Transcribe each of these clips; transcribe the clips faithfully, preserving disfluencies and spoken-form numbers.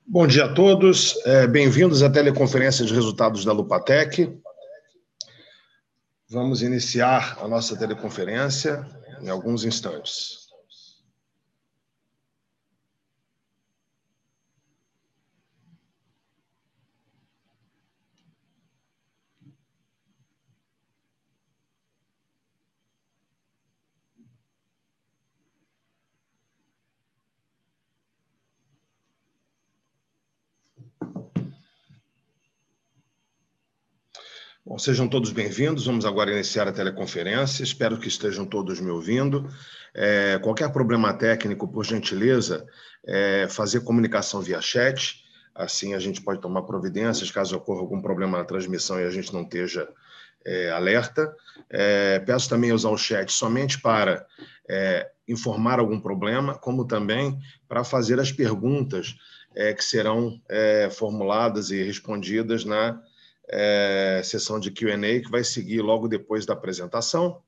Bom dia a todos, é, bem-vindos à teleconferência de resultados da Lupatec. Vamos iniciar a nossa teleconferência em alguns instantes. Bom, sejam todos bem-vindos. Vamos agora iniciar a teleconferência. Espero que estejam todos me ouvindo. É, qualquer problema técnico, por gentileza, é fazer comunicação via chat. Assim a gente pode tomar providências caso ocorra algum problema na transmissão e a gente não esteja é, alerta. É, peço também usar o chat somente para é, informar algum problema, como também para fazer as perguntas é, que serão é, formuladas e respondidas na É, sessão de Q and A, que vai seguir logo depois da apresentação.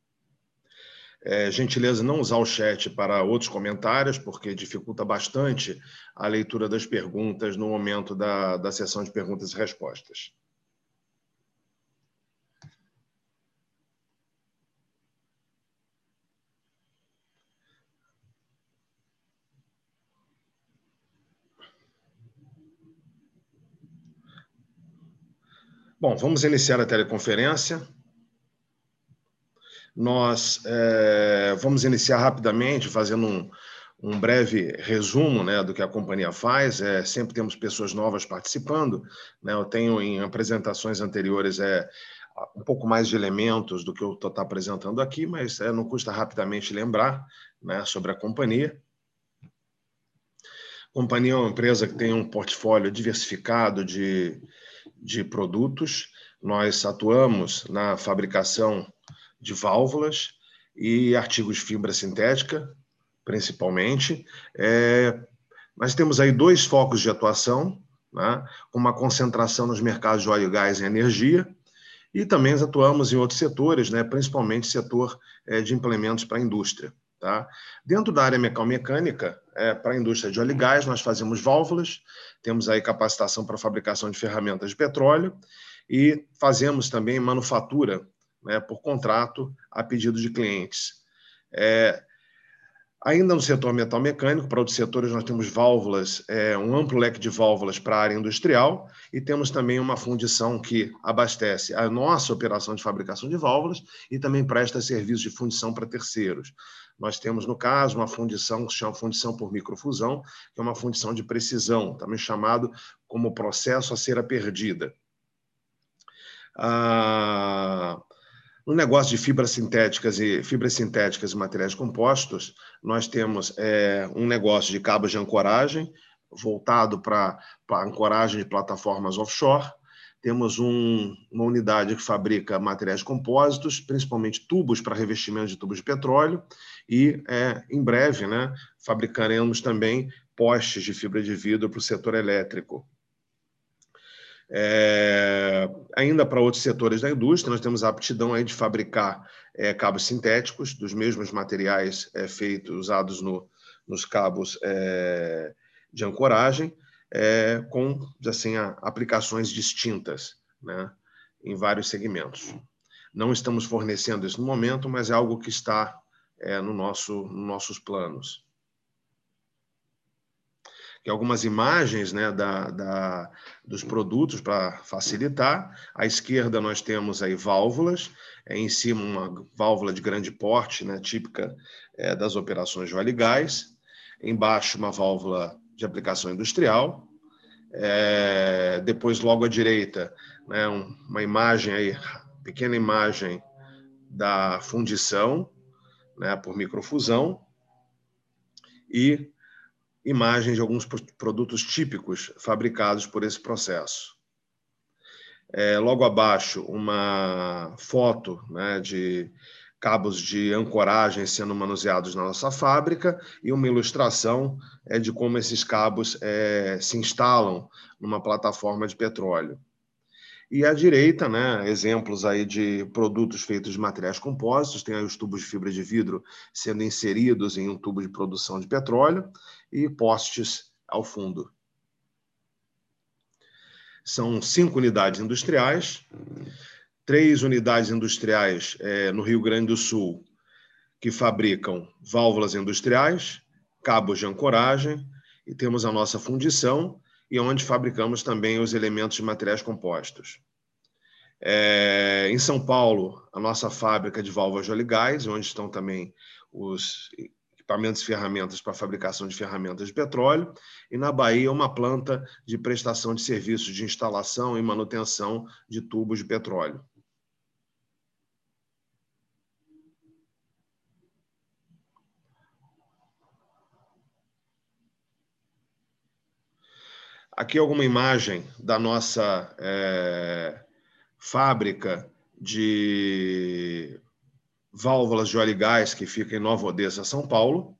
É, gentileza não usar o chat para outros comentários, porque dificulta bastante a leitura das perguntas no momento da, da sessão de perguntas e respostas. Bom, vamos iniciar a teleconferência. Nós é, vamos iniciar rapidamente, fazendo um, um breve resumo, né, do que a companhia faz. É, sempre temos pessoas novas participando, né? Eu tenho em apresentações anteriores é, um pouco mais de elementos do que eu estou apresentando aqui, mas é, não custa rapidamente lembrar, né, sobre a companhia. A companhia é uma empresa que tem um portfólio diversificado de, de produtos. Nós atuamos na fabricação de válvulas e artigos de fibra sintética, principalmente. É, nós temos aí dois focos de atuação, né, com uma concentração nos mercados de óleo, gás e energia, e também atuamos em outros setores, né, principalmente setor é, de implementos para a indústria. Tá? Dentro da área mecânica, é, para a indústria de óleo e gás, nós fazemos válvulas, temos aí capacitação para a fabricação de ferramentas de petróleo e fazemos também manufatura, né, por contrato a pedido de clientes. É, ainda no setor metal mecânico, para outros setores nós temos válvulas, é, um amplo leque de válvulas para a área industrial e temos também uma fundição que abastece a nossa operação de fabricação de válvulas e também presta serviços de fundição para terceiros. Nós temos, no caso, uma fundição que se chama fundição por microfusão, que é uma fundição de precisão, também chamado como processo a cera perdida. Ah, no negócio de fibras sintéticas e fibras sintéticas e materiais compostos, nós temos é, um negócio de cabos de ancoragem voltado para a ancoragem de plataformas offshore. Temos um, uma unidade que fabrica materiais compósitos, principalmente tubos para revestimento de tubos de petróleo, e é, em breve, né, fabricaremos também postes de fibra de vidro para o setor elétrico. É, ainda para outros setores da indústria, nós temos a aptidão aí de fabricar é, cabos sintéticos dos mesmos materiais é, feitos, usados no, nos cabos é, de ancoragem, é, com assim, a, aplicações distintas, né, em vários segmentos. Não estamos fornecendo isso no momento, mas é algo que está é, no nosso, nos nossos planos. Que algumas imagens, né, da, da, dos produtos para facilitar. À esquerda nós temos aí válvulas, é, em cima uma válvula de grande porte, né, típica é, das operações de óleo e gás. Embaixo uma válvula de aplicação industrial. É, depois, logo à direita, né, um, uma imagem aí, pequena imagem da fundição, né, por microfusão, e imagens de alguns produtos típicos fabricados por esse processo. É, logo abaixo, uma foto, né, de cabos de ancoragem sendo manuseados na nossa fábrica e uma ilustração é, de como esses cabos é, se instalam numa plataforma de petróleo. E à direita, né, exemplos aí de produtos feitos de materiais compósitos, tem aí os tubos de fibra de vidro sendo inseridos em um tubo de produção de petróleo e postes ao fundo. São cinco unidades industriais, três unidades industriais é, no Rio Grande do Sul, que fabricam válvulas industriais, cabos de ancoragem, e temos a nossa fundição, e onde fabricamos também os elementos de materiais compostos. É, em São Paulo, a nossa fábrica de válvulas de óleo e gás, onde estão também os equipamentos e ferramentas para a fabricação de ferramentas de petróleo, e na Bahia, uma planta de prestação de serviços de instalação e manutenção de tubos de petróleo. Aqui alguma imagem da nossa é, fábrica de válvulas de óleo e gás, que fica em Nova Odessa, São Paulo.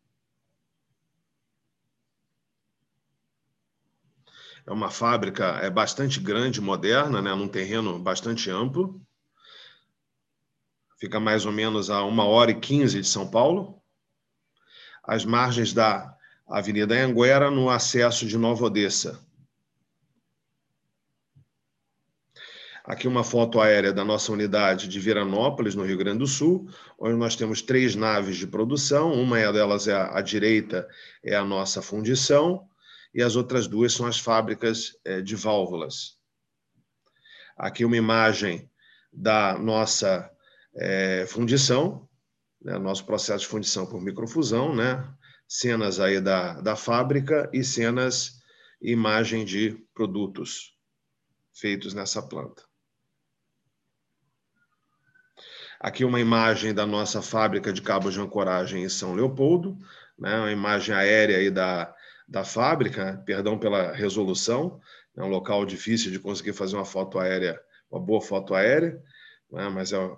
É uma fábrica é bastante grande, moderna, né, num terreno bastante amplo. Fica mais ou menos a uma hora e quinze de São Paulo. Às margens da Avenida Anhanguera, no acesso de Nova Odessa. Aqui uma foto aérea da nossa unidade de Viranópolis, no Rio Grande do Sul, onde nós temos três naves de produção. Uma delas é a, à direita, é a nossa fundição, e as outras duas são as fábricas é, de válvulas. Aqui uma imagem da nossa é, fundição, né, nosso processo de fundição por microfusão, né, cenas aí da, da fábrica e cenas, imagem de produtos feitos nessa planta. Aqui uma imagem da nossa fábrica de cabos de ancoragem em São Leopoldo, né? Uma imagem aérea aí da, da fábrica, perdão pela resolução, é um local difícil de conseguir fazer uma foto aérea, uma boa foto aérea, né? Mas é,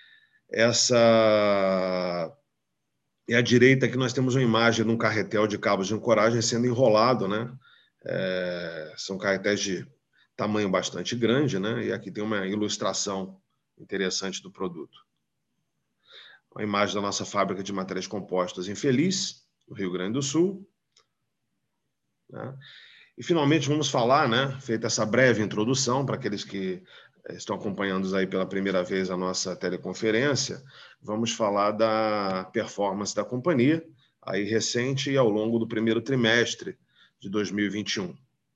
essa... E à direita aqui nós temos uma imagem de um carretel de cabos de ancoragem sendo enrolado, né? É, são carretéis de tamanho bastante grande, né? E aqui tem uma ilustração interessante do produto. A imagem da nossa fábrica de materiais compostos em Feliz, no Rio Grande do Sul. Né? E, finalmente, vamos falar, né, feita essa breve introdução, para aqueles que estão acompanhando aí pela primeira vez a nossa teleconferência, vamos falar da performance da companhia, aí recente e ao longo do primeiro trimestre de dois mil e vinte e um. Um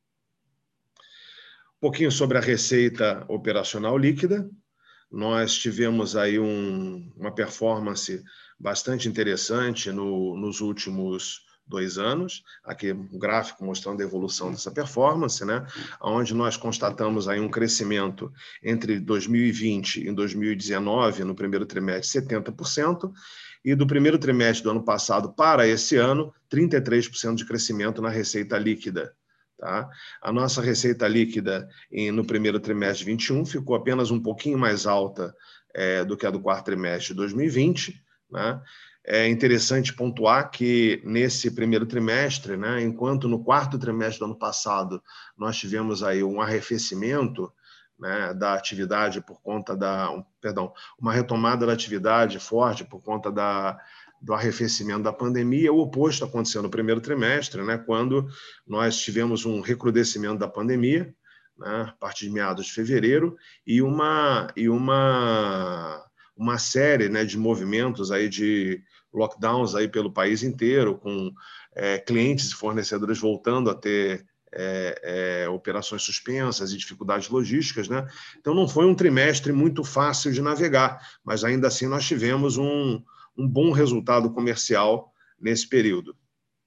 pouquinho sobre a receita operacional líquida. Nós tivemos aí um, uma performance bastante interessante no, nos últimos dois anos. Aqui um gráfico mostrando a evolução dessa performance, né? Onde nós constatamos aí um crescimento entre dois mil e vinte e dois mil e dezenove, no primeiro trimestre, setenta por cento, e do primeiro trimestre do ano passado para esse ano, trinta e três por cento de crescimento na receita líquida. Tá? A nossa receita líquida em, no primeiro trimestre de vinte e um ficou apenas um pouquinho mais alta é, do que a do quarto trimestre de dois mil e vinte. Né? É interessante pontuar que nesse primeiro trimestre, né, enquanto no quarto trimestre do ano passado nós tivemos aí um arrefecimento, né, da atividade por conta da, um, perdão, uma retomada da atividade forte por conta da do arrefecimento da pandemia, o oposto aconteceu no primeiro trimestre, né, quando nós tivemos um recrudescimento da pandemia, né, a partir de meados de fevereiro, e uma, e uma, uma série, né, de movimentos aí de lockdowns aí pelo país inteiro, com é, clientes e fornecedores voltando a ter é, é, operações suspensas e dificuldades logísticas, né? Então não foi um trimestre muito fácil de navegar, mas ainda assim nós tivemos um um bom resultado comercial nesse período.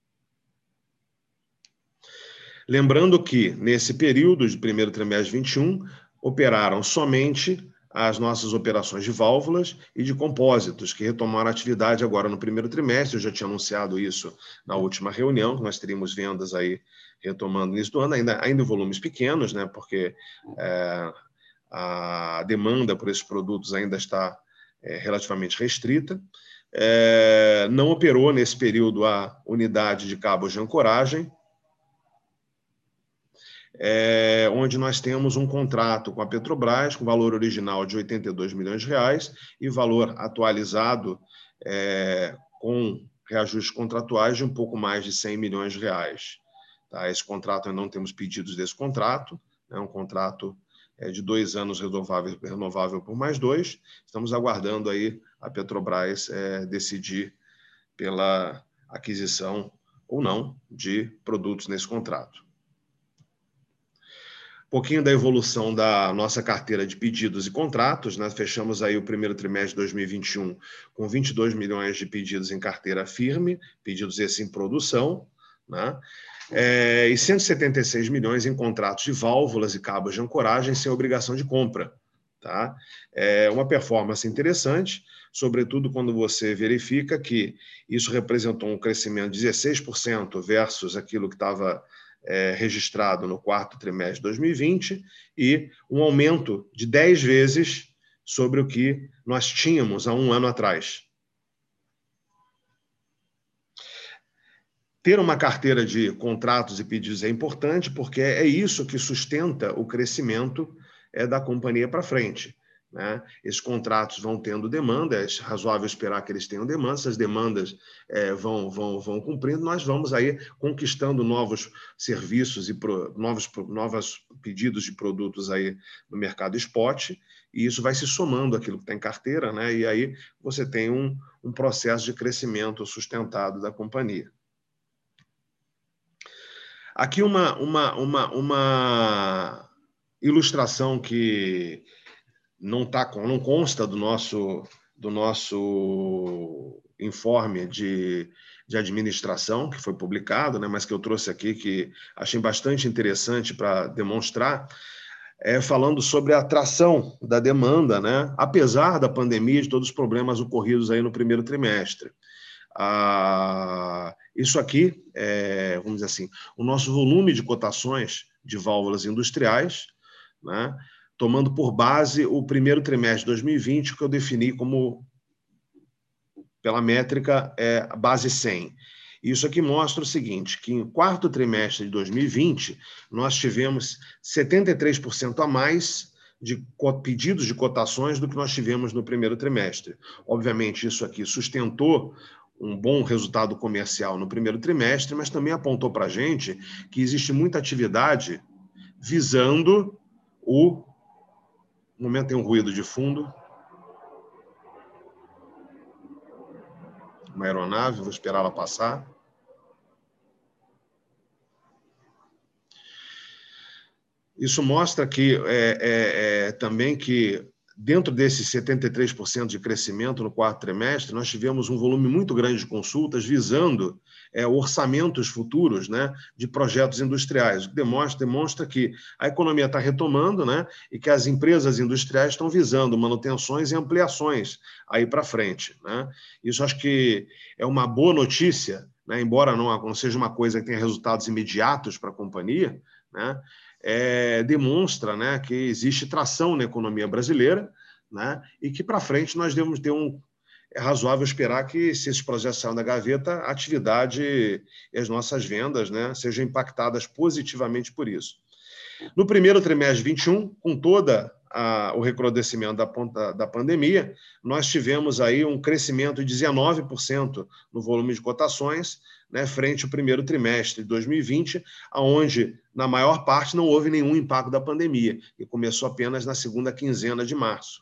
Lembrando que, nesse período de primeiro trimestre de vinte e um, operaram somente as nossas operações de válvulas e de compósitos, que retomaram a atividade agora no primeiro trimestre. Eu já tinha anunciado isso na última reunião, que nós teríamos vendas aí retomando no início do ano, ainda, ainda em volumes pequenos, né, porque é, a demanda por esses produtos ainda está é, relativamente restrita. É, não operou nesse período a unidade de cabos de ancoragem, é, onde nós temos um contrato com a Petrobras com valor original de oitenta e dois milhões de reais e valor atualizado é, com reajustes contratuais de um pouco mais de cem milhões de reais. Tá? Esse contrato, nós não temos pedidos desse contrato, é um contrato é, de dois anos renovável, renovável por mais dois. Estamos aguardando aí a Petrobras é, decidir pela aquisição ou não de produtos nesse contrato. Um pouquinho da evolução da nossa carteira de pedidos e contratos, né? Fechamos aí o primeiro trimestre de dois mil e vinte e um com vinte e dois milhões de pedidos em carteira firme, pedidos esses em produção, né? É, e cento e setenta e seis milhões em contratos de válvulas e cabos de ancoragem sem obrigação de compra. Tá? É uma performance interessante, sobretudo quando você verifica que isso representou um crescimento de dezesseis por cento versus aquilo que estava é, registrado no quarto trimestre de dois mil e vinte e um aumento de dez vezes sobre o que nós tínhamos há um ano atrás. Ter uma carteira de contratos e pedidos é importante porque é isso que sustenta o crescimento é, da companhia para frente. Né? Esses contratos vão tendo demanda, é razoável esperar que eles tenham demanda, essas demandas é, vão, vão, vão cumprindo, nós vamos aí conquistando novos serviços e pro, novos, novos pedidos de produtos aí no mercado spot, e isso vai se somando àquilo que está em carteira, né? E aí você tem um, um processo de crescimento sustentado da companhia. Aqui uma, uma, uma, uma ilustração que não, tá, não consta do nosso, do nosso informe de, de administração, que foi publicado, né, mas que eu trouxe aqui, que achei bastante interessante para demonstrar, é, falando sobre a atração da demanda, né, apesar da pandemia e de todos os problemas ocorridos aí no primeiro trimestre. Ah, isso aqui, é, vamos dizer assim, o nosso volume de cotações de válvulas industriais, né, tomando por base o primeiro trimestre de dois mil e vinte, que eu defini como, pela métrica, é, base cem. Isso aqui mostra o seguinte, que em quarto trimestre de dois mil e vinte, nós tivemos setenta e três por cento a mais de pedidos de cotações do que nós tivemos no primeiro trimestre. Obviamente, isso aqui sustentou um bom resultado comercial no primeiro trimestre, mas também apontou para a gente que existe muita atividade visando o... No momento tem um ruído de fundo. Uma aeronave, vou esperar ela passar. Isso mostra que é, é, é, também que dentro desses setenta e três por cento de crescimento no quarto trimestre, nós tivemos um volume muito grande de consultas visando é, orçamentos futuros, né, de projetos industriais, o que demonstra, demonstra que a economia está retomando, né, e que as empresas industriais estão visando manutenções e ampliações aí para frente. Né? Isso acho que é uma boa notícia, né, embora não, não seja uma coisa que tenha resultados imediatos para a companhia, né? É, demonstra, né, que existe tração na economia brasileira, né, e que para frente nós devemos ter um... É razoável esperar que, se esses projetos saem da gaveta, a atividade e as nossas vendas, né, sejam impactadas positivamente por isso. No primeiro trimestre de vinte e um, com toda a, o recrudescimento da, da, da pandemia, nós tivemos aí um crescimento de dezenove por cento no volume de cotações, né, frente ao primeiro trimestre de dois mil e vinte, onde, na maior parte, não houve nenhum impacto da pandemia, e começou apenas na segunda quinzena de março.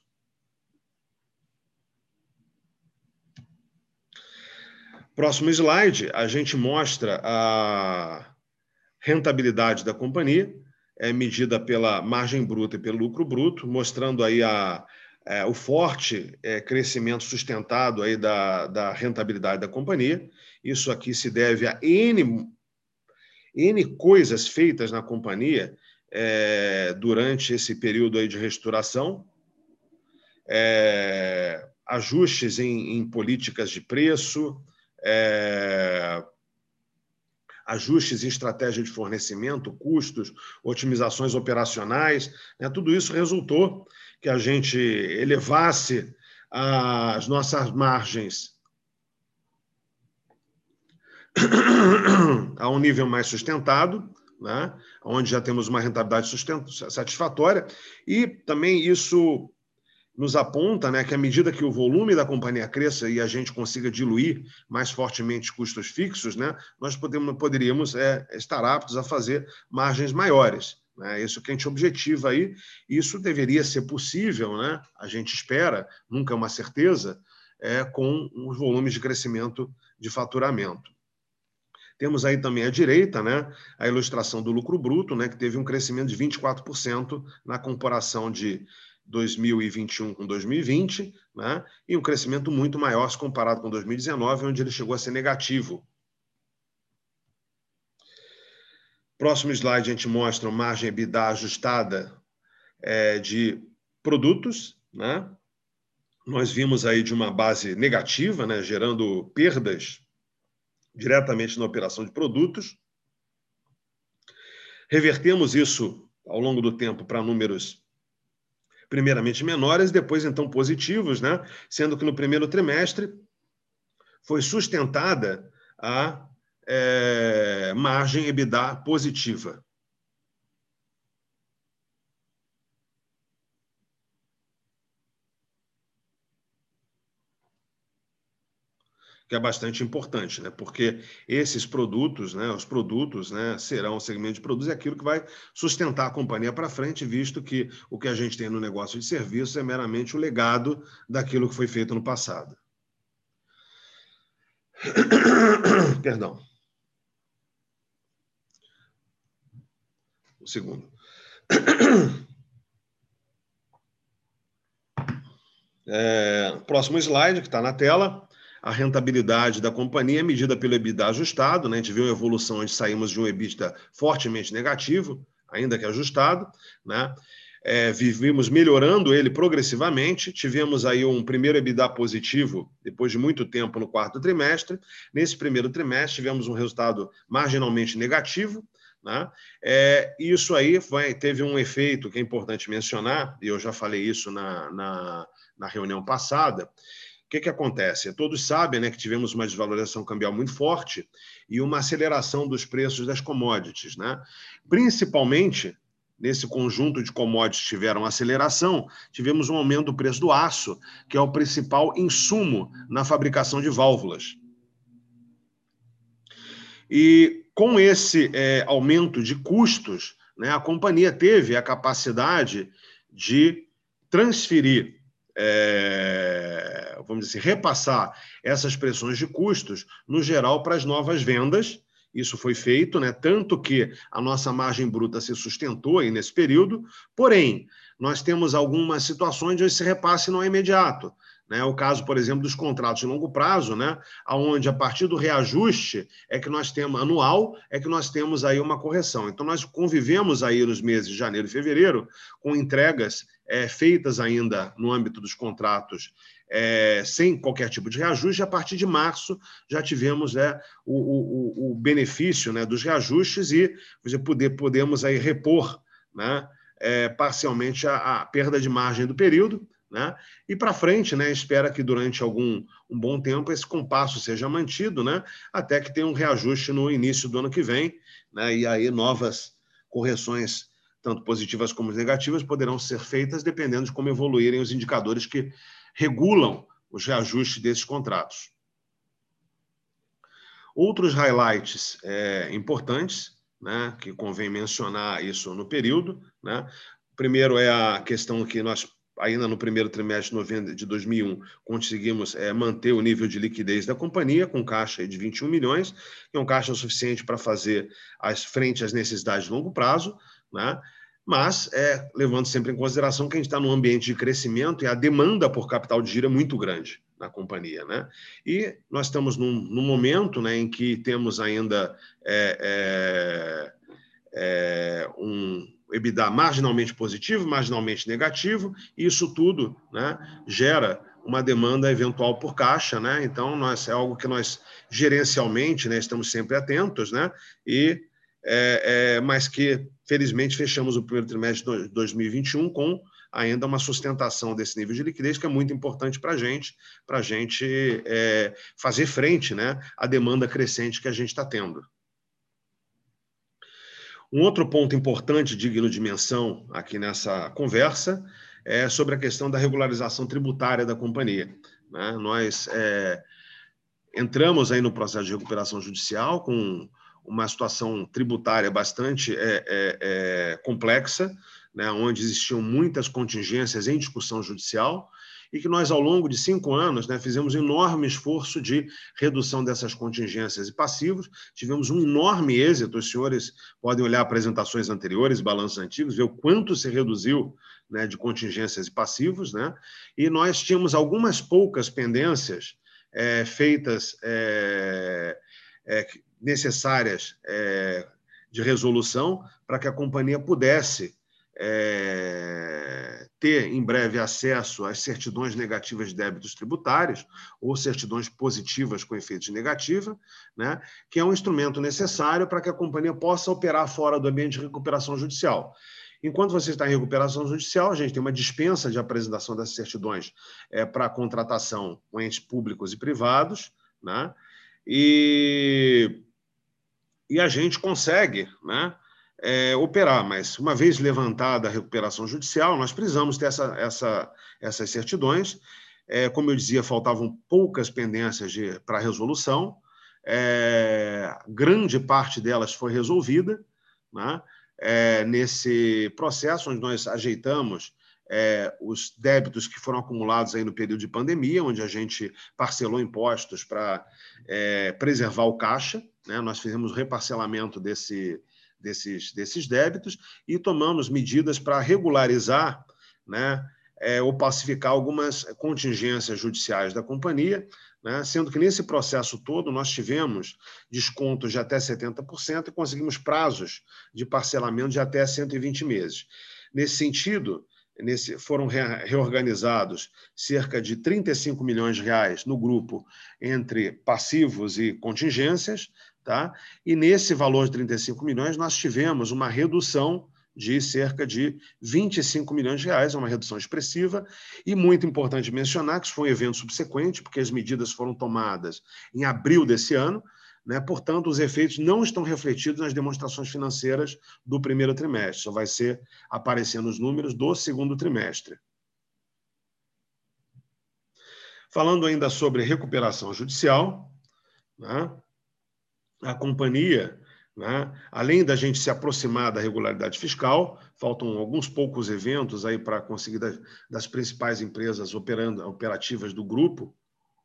Próximo slide, a gente mostra a rentabilidade da companhia, é medida pela margem bruta e pelo lucro bruto, mostrando aí a, é, o forte é, crescimento sustentado aí da, da rentabilidade da companhia. Isso aqui se deve a N, N coisas feitas na companhia é, durante esse período aí de reestruturação, é, ajustes em, em políticas de preço, é, ajustes em estratégia de fornecimento, custos, otimizações operacionais, né? Tudo isso resultou que a gente elevasse as nossas margens a um nível mais sustentado, né? Onde já temos uma rentabilidade satisfatória, e também isso nos aponta, né, que à medida que o volume da companhia cresça e a gente consiga diluir mais fortemente custos fixos, né, nós podemos, poderíamos é, estar aptos a fazer margens maiores. né? Isso que a gente objetiva aí, isso deveria ser possível, né? A gente espera, nunca é uma certeza, é, com os volumes de crescimento de faturamento. Temos aí também à direita, né, a ilustração do lucro bruto, né, que teve um crescimento de vinte e quatro por cento na comparação de dois mil e vinte e um com dois mil e vinte, né, e um crescimento muito maior se comparado com dois mil e dezenove, onde ele chegou a ser negativo. Próximo slide, a gente mostra a margem EBITDA ajustada é, de produtos, né? Nós vimos aí de uma base negativa, né, gerando perdas diretamente na operação de produtos. Revertemos isso ao longo do tempo para números primeiramente menores, depois então positivos, né? Sendo que no primeiro trimestre foi sustentada a é, margem EBITDA positiva. Que é bastante importante, né? Porque esses produtos, né, os produtos, né, serão o segmento de produtos, é aquilo que vai sustentar a companhia para frente, visto que o que a gente tem no negócio de serviços é meramente o legado daquilo que foi feito no passado. Perdão. Um segundo. É, próximo slide, que está na tela. A rentabilidade da companhia é medida pelo EBITDA ajustado, né? A gente viu uma evolução onde saímos de um EBITDA fortemente negativo, ainda que ajustado, né? É, vivemos melhorando ele progressivamente, tivemos aí um primeiro EBITDA positivo depois de muito tempo no quarto trimestre. Nesse primeiro trimestre tivemos um resultado marginalmente negativo, né? É, isso aí foi, teve um efeito que é importante mencionar, e eu já falei isso na, na, na reunião passada. O que, que acontece? Todos sabem, né, que tivemos uma desvalorização cambial muito forte e uma aceleração dos preços das commodities, né? Principalmente, nesse conjunto de commodities que tiveram aceleração, tivemos um aumento do preço do aço, que é o principal insumo na fabricação de válvulas. E com esse é, aumento de custos, né, a companhia teve a capacidade de transferir, é, vamos dizer assim, repassar essas pressões de custos, no geral, para as novas vendas. Isso foi feito, né, tanto que a nossa margem bruta se sustentou aí nesse período, porém, nós temos algumas situações onde esse repasse não é imediato. Né? O caso, por exemplo, dos contratos de longo prazo, né? Onde a partir do reajuste é que nós temos, anual, é que nós temos aí uma correção. Então, nós convivemos aí nos meses de janeiro e fevereiro com entregas é, feitas ainda no âmbito dos contratos é, sem qualquer tipo de reajuste. A partir de março já tivemos é, o, o, o benefício, né, dos reajustes e poder, podemos aí repor, né, é, parcialmente a, a perda de margem do período. Né? E para frente, né, espera que durante algum um bom tempo esse compasso seja mantido, né, até que tenha um reajuste no início do ano que vem, né, e aí novas correções, tanto positivas como negativas, poderão ser feitas dependendo de como evoluírem os indicadores que regulam os reajustes desses contratos. Outros highlights é, importantes, né, que convém mencionar isso no período, né? Primeiro é a questão que nós ainda no primeiro trimestre de dois mil e um, conseguimos é, manter o nível de liquidez da companhia, com caixa de vinte e um milhões, que é um caixa suficiente para fazer as, frente às necessidades de longo prazo, né? Mas é, levando sempre em consideração que a gente está num ambiente de crescimento e a demanda por capital de giro é muito grande na companhia, né? E nós estamos num, num momento, né, em que temos ainda é, é, é, um EBITDA marginalmente positivo, marginalmente negativo, e isso tudo, né, gera uma demanda eventual por caixa, né? Então, nós, é algo que nós gerencialmente, né, estamos sempre atentos, né? E, é, é, mas que, felizmente, fechamos o primeiro trimestre de dois mil e vinte e um com ainda uma sustentação desse nível de liquidez, que é muito importante para a gente, para a gente é, fazer frente, né, à demanda crescente que a gente está tendo. Um outro ponto importante, digno de menção aqui nessa conversa, é sobre a questão da regularização tributária da companhia. Né? Nós é, entramos aí no processo de recuperação judicial com uma situação tributária bastante é, é, é, complexa, né, onde existiam muitas contingências em discussão judicial, e que nós, ao longo de cinco anos, né, fizemos um enorme esforço de redução dessas contingências e passivos, tivemos um enorme êxito. Os senhores podem olhar apresentações anteriores, balanços antigos, ver o quanto se reduziu, né, de contingências e passivos, né, e nós tínhamos algumas poucas pendências é, feitas é, é, necessárias é, de resolução para que a companhia pudesse É, ter em breve acesso às certidões negativas de débitos tributários ou certidões positivas com efeito de negativa, né, que é um instrumento necessário para que a companhia possa operar fora do ambiente de recuperação judicial. Enquanto você está em recuperação judicial, a gente tem uma dispensa de apresentação dessas certidões é, para contratação com entes públicos e privados, né, e, e a gente consegue, né, É, operar, mas uma vez levantada a recuperação judicial, nós precisamos ter essa, essa, essas certidões. É, como eu dizia, faltavam poucas pendências para resolução, é, grande parte delas foi resolvida, né, é, nesse processo onde nós ajeitamos é, os débitos que foram acumulados aí no período de pandemia, onde a gente parcelou impostos para é, preservar o caixa, né, nós fizemos o reparcelamento desse Desses, desses débitos e tomamos medidas para regularizar, né, é, ou pacificar algumas contingências judiciais da companhia, né, sendo que nesse processo todo nós tivemos descontos de até setenta por cento e conseguimos prazos de parcelamento de até cento e vinte meses. Nesse sentido, nesse, foram re, reorganizados cerca de trinta e cinco milhões de reais no grupo entre passivos e contingências, tá? E nesse valor de trinta e cinco milhões, nós tivemos uma redução de cerca de vinte e cinco milhões de reais, uma redução expressiva, e muito importante mencionar que isso foi um evento subsequente, porque as medidas foram tomadas em abril desse ano, né? Portanto, os efeitos não estão refletidos nas demonstrações financeiras do primeiro trimestre, só vai ser aparecendo os números do segundo trimestre. Falando ainda sobre recuperação judicial, né? A companhia, né, além da gente se aproximar da regularidade fiscal, faltam alguns poucos eventos aí para conseguir das, das principais empresas operando, operativas do grupo.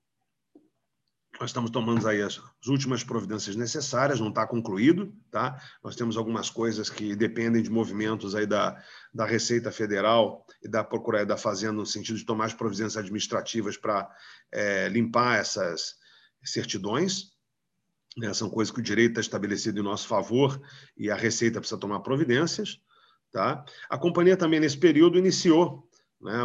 Nós estamos tomando aí as, as últimas providências necessárias, não está concluído, tá? Nós temos algumas coisas que dependem de movimentos aí da, da Receita Federal e da Procuradoria da Fazenda, no sentido de tomar as providências administrativas para é, limpar essas certidões. Né, são coisas que o direito está estabelecido em nosso favor e a Receita precisa tomar providências. Tá? A companhia também, nesse período, iniciou, né,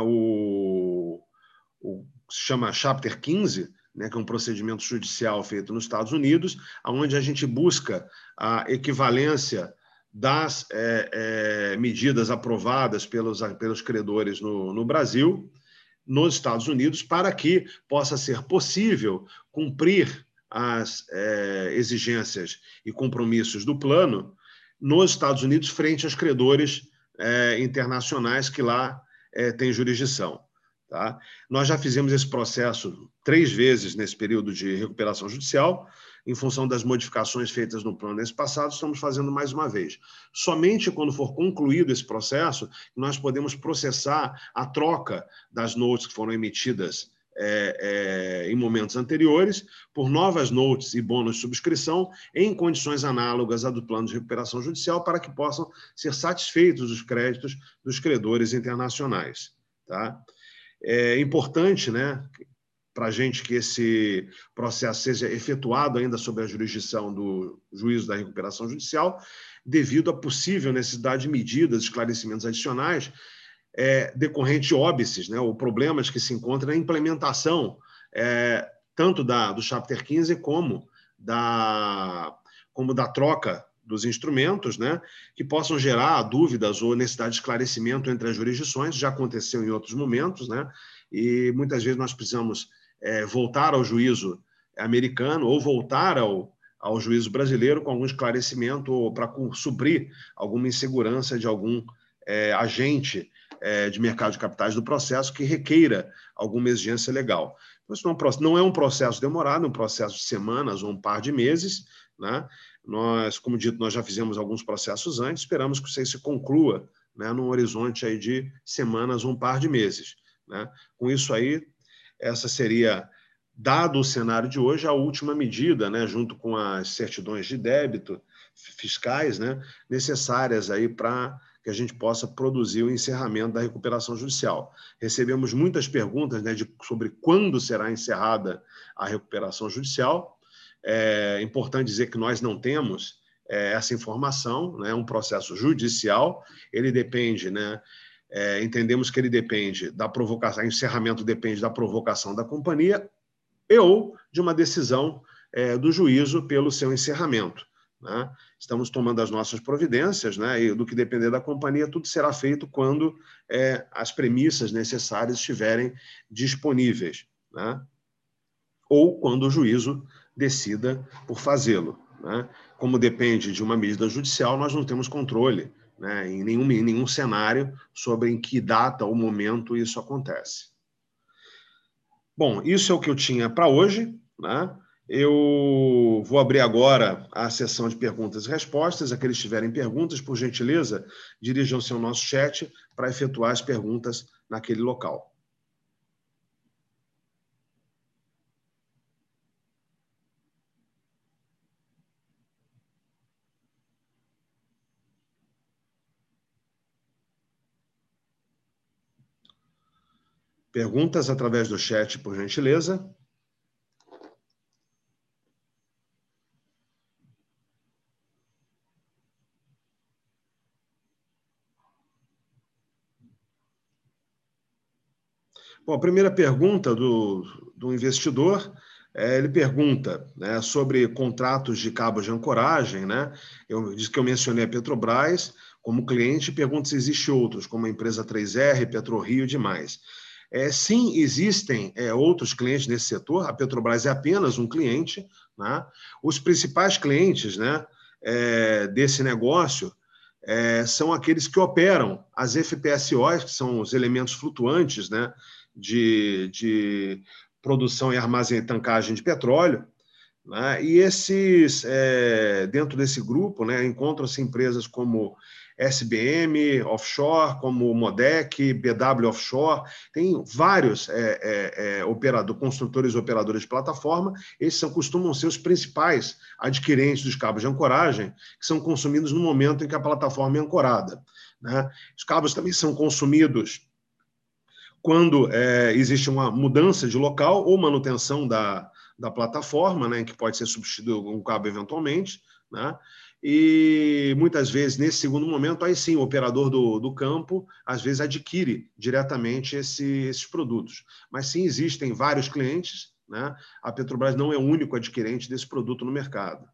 o, o se chama Chapter quinze, né, que é um procedimento judicial feito nos Estados Unidos, onde a gente busca a equivalência das é, é, medidas aprovadas pelos, pelos credores no, no Brasil, nos Estados Unidos, para que possa ser possível cumprir as é, exigências e compromissos do plano nos Estados Unidos frente aos credores é, internacionais que lá é, têm jurisdição. Tá? Nós já fizemos esse processo três vezes nesse período de recuperação judicial, em função das modificações feitas no plano nesse passado, estamos fazendo mais uma vez. Somente quando for concluído esse processo, nós podemos processar a troca das notes que foram emitidas É, é, em momentos anteriores, por novas notes e bônus de subscrição em condições análogas à do plano de recuperação judicial, para que possam ser satisfeitos os créditos dos credores internacionais. Tá? É importante, né, para a gente que esse processo seja efetuado ainda sob a jurisdição do juízo da recuperação judicial, devido à possível necessidade de medidas, esclarecimentos adicionais, É, decorrente de óbices, né, ou problemas que se encontram na implementação é, tanto da, do Chapter quinze como da, como da troca dos instrumentos, né, que possam gerar dúvidas ou necessidade de esclarecimento entre as jurisdições. Já aconteceu em outros momentos, né, e muitas vezes nós precisamos é, voltar ao juízo americano ou voltar ao, ao juízo brasileiro com algum esclarecimento ou para suprir alguma insegurança de algum é, agente é, de mercado de capitais do processo que requeira alguma exigência legal. Então, isso não, não é um processo demorado, é um processo de semanas ou um par de meses, né? Nós, como dito, nós já fizemos alguns processos antes, esperamos que isso se conclua, né, num horizonte aí de semanas ou um par de meses, né? Com isso aí, essa seria, dado o cenário de hoje, a última medida, né, junto com as certidões de débito fiscais, né, necessárias aí para que a gente possa produzir o encerramento da recuperação judicial. Recebemos muitas perguntas, né, de, sobre quando será encerrada a recuperação judicial. É importante dizer que nós não temos é, essa informação, né, é um processo judicial, ele depende, né, é, entendemos que ele depende da provocação, o encerramento depende da provocação da companhia e ou de uma decisão é, do juízo pelo seu encerramento, né? Estamos tomando as nossas providências, né? E do que depender da companhia, tudo será feito quando é, as premissas necessárias estiverem disponíveis, né? Ou quando o juízo decida por fazê-lo, né? Como depende de uma medida judicial, nós não temos controle, né, em nenhum, em nenhum cenário sobre em que data ou momento isso acontece. Bom, isso é o que eu tinha para hoje, né? Eu vou abrir agora a sessão de perguntas e respostas. Aqueles que tiverem perguntas, por gentileza, dirijam-se ao nosso chat para efetuar as perguntas naquele local. Perguntas através do chat, por gentileza. Bom, a primeira pergunta do, do investidor, é, ele pergunta, né, sobre contratos de cabos de ancoragem, né? Eu disse que eu mencionei a Petrobras como cliente, pergunta se existem outros, como a empresa três R, PetroRio e demais. É, sim, existem é, outros clientes nesse setor, a Petrobras é apenas um cliente, né? Os principais clientes, né, é, desse negócio é, são aqueles que operam as F P S Os, que são os elementos flutuantes, né, de, de produção e armazém e tancagem de petróleo, né? E esses, é, dentro desse grupo, né, encontram-se empresas como S B M Offshore, como Modec, B W Offshore, tem vários é, é, é, operador, construtores e operadores de plataforma. Esses são, costumam ser os principais adquirentes dos cabos de ancoragem, que são consumidos no momento em que a plataforma é ancorada, né? Os cabos também são consumidos quando é, existe uma mudança de local ou manutenção da, da plataforma, né, que pode ser substituído um cabo eventualmente, né? E muitas vezes, nesse segundo momento, aí sim, o operador do, do campo, às vezes, adquire diretamente esse, esses produtos. Mas sim, existem vários clientes, né? A Petrobras não é o único adquirente desse produto no mercado.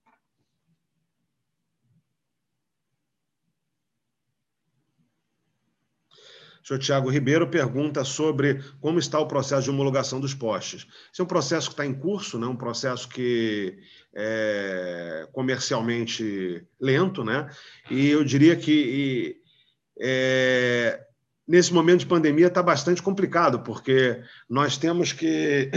O senhor Tiago Ribeiro pergunta sobre como está o processo de homologação dos postes. Esse é um processo que está em curso, né? Um processo que é comercialmente lento, né? E eu diria que é, nesse momento de pandemia está bastante complicado, porque nós temos que